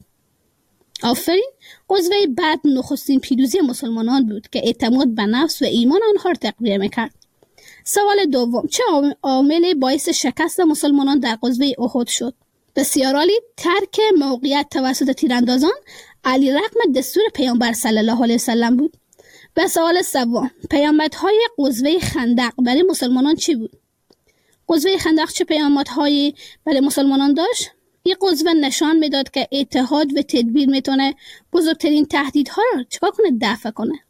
آفرین. غزوه بدر نخستین پیروزی مسلمانان بود که اعتماد به نفس و ایمان آنها را تقویت میکرد. سوال دوم: چه عاملی باعث شکست مسلمانان در غزوه احد شد؟ بسیار عالی. ترک موقعیت توسط تیراندازان علی رغم دستور پیامبر صلی الله علیه و سلم بود. و سوال سوم: پیامدهای غزوه خندق برای مسلمانان چی بود؟ غزوه خندق چه پیامدهایی برای مسلمانان داشت؟ این غزوه نشان میداد که اتحاد و تدبیر میتونه بزرگترین تهدیدها رو چیکار کنه؟ دفع کنه.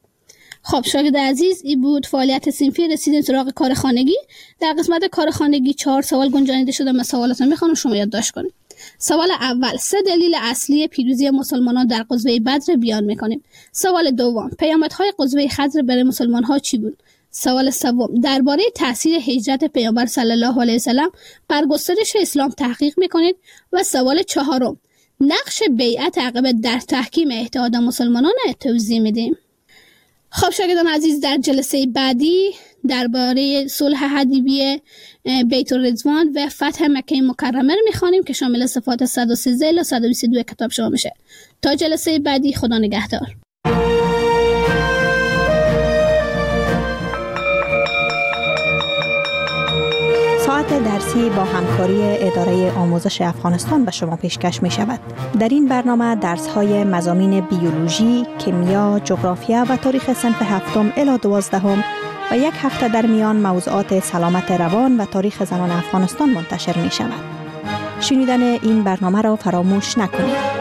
خب شاگرد عزیز، این بود فعالیت صنفی. رسیدیم سراغ کار خانگی. در قسمت کار خانگی 4 سوال گنجانیده شده. من سوالاتو میخوام شما یادداشت کنید. سوال اول: 3 دلیل اصلی پیروزی مسلمانان در غزوه بدر بیان میکنیم. سوال دوم: پیامدهای غزوه خندق برای مسلمان‌ها چی بود؟ سوال سوم: درباره تاثیر هجرت پیامبر صلی الله علیه و سلم بر گسترش اسلام تحقیق میکنید. و سوال چهارم: نقش بیعت عقبه در تحکیم اتحاد مسلمانان توضیح میدیم. خب شاگردان عزیز، در جلسه بعدی درباره صلح حدیبیه بیت الرضوان و فتح مکه مکرمه رو میخوانیم که شامل صفحات 113 الی 122 کتاب شما میشه. تا جلسه بعدی، خدا نگهدار. ساعت درسی با همکاری اداره آموزش افغانستان به شما پیشکش می شود. در این برنامه درس‌های مضامین بیولوژی، کیمیا، جغرافیا و تاریخ صنف هفتم الی 12 و یک هفته در میان موضوعات سلامت روان و تاریخ زنان افغانستان منتشر می شود. شنیدن این برنامه را فراموش نکنید.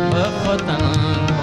بخوتن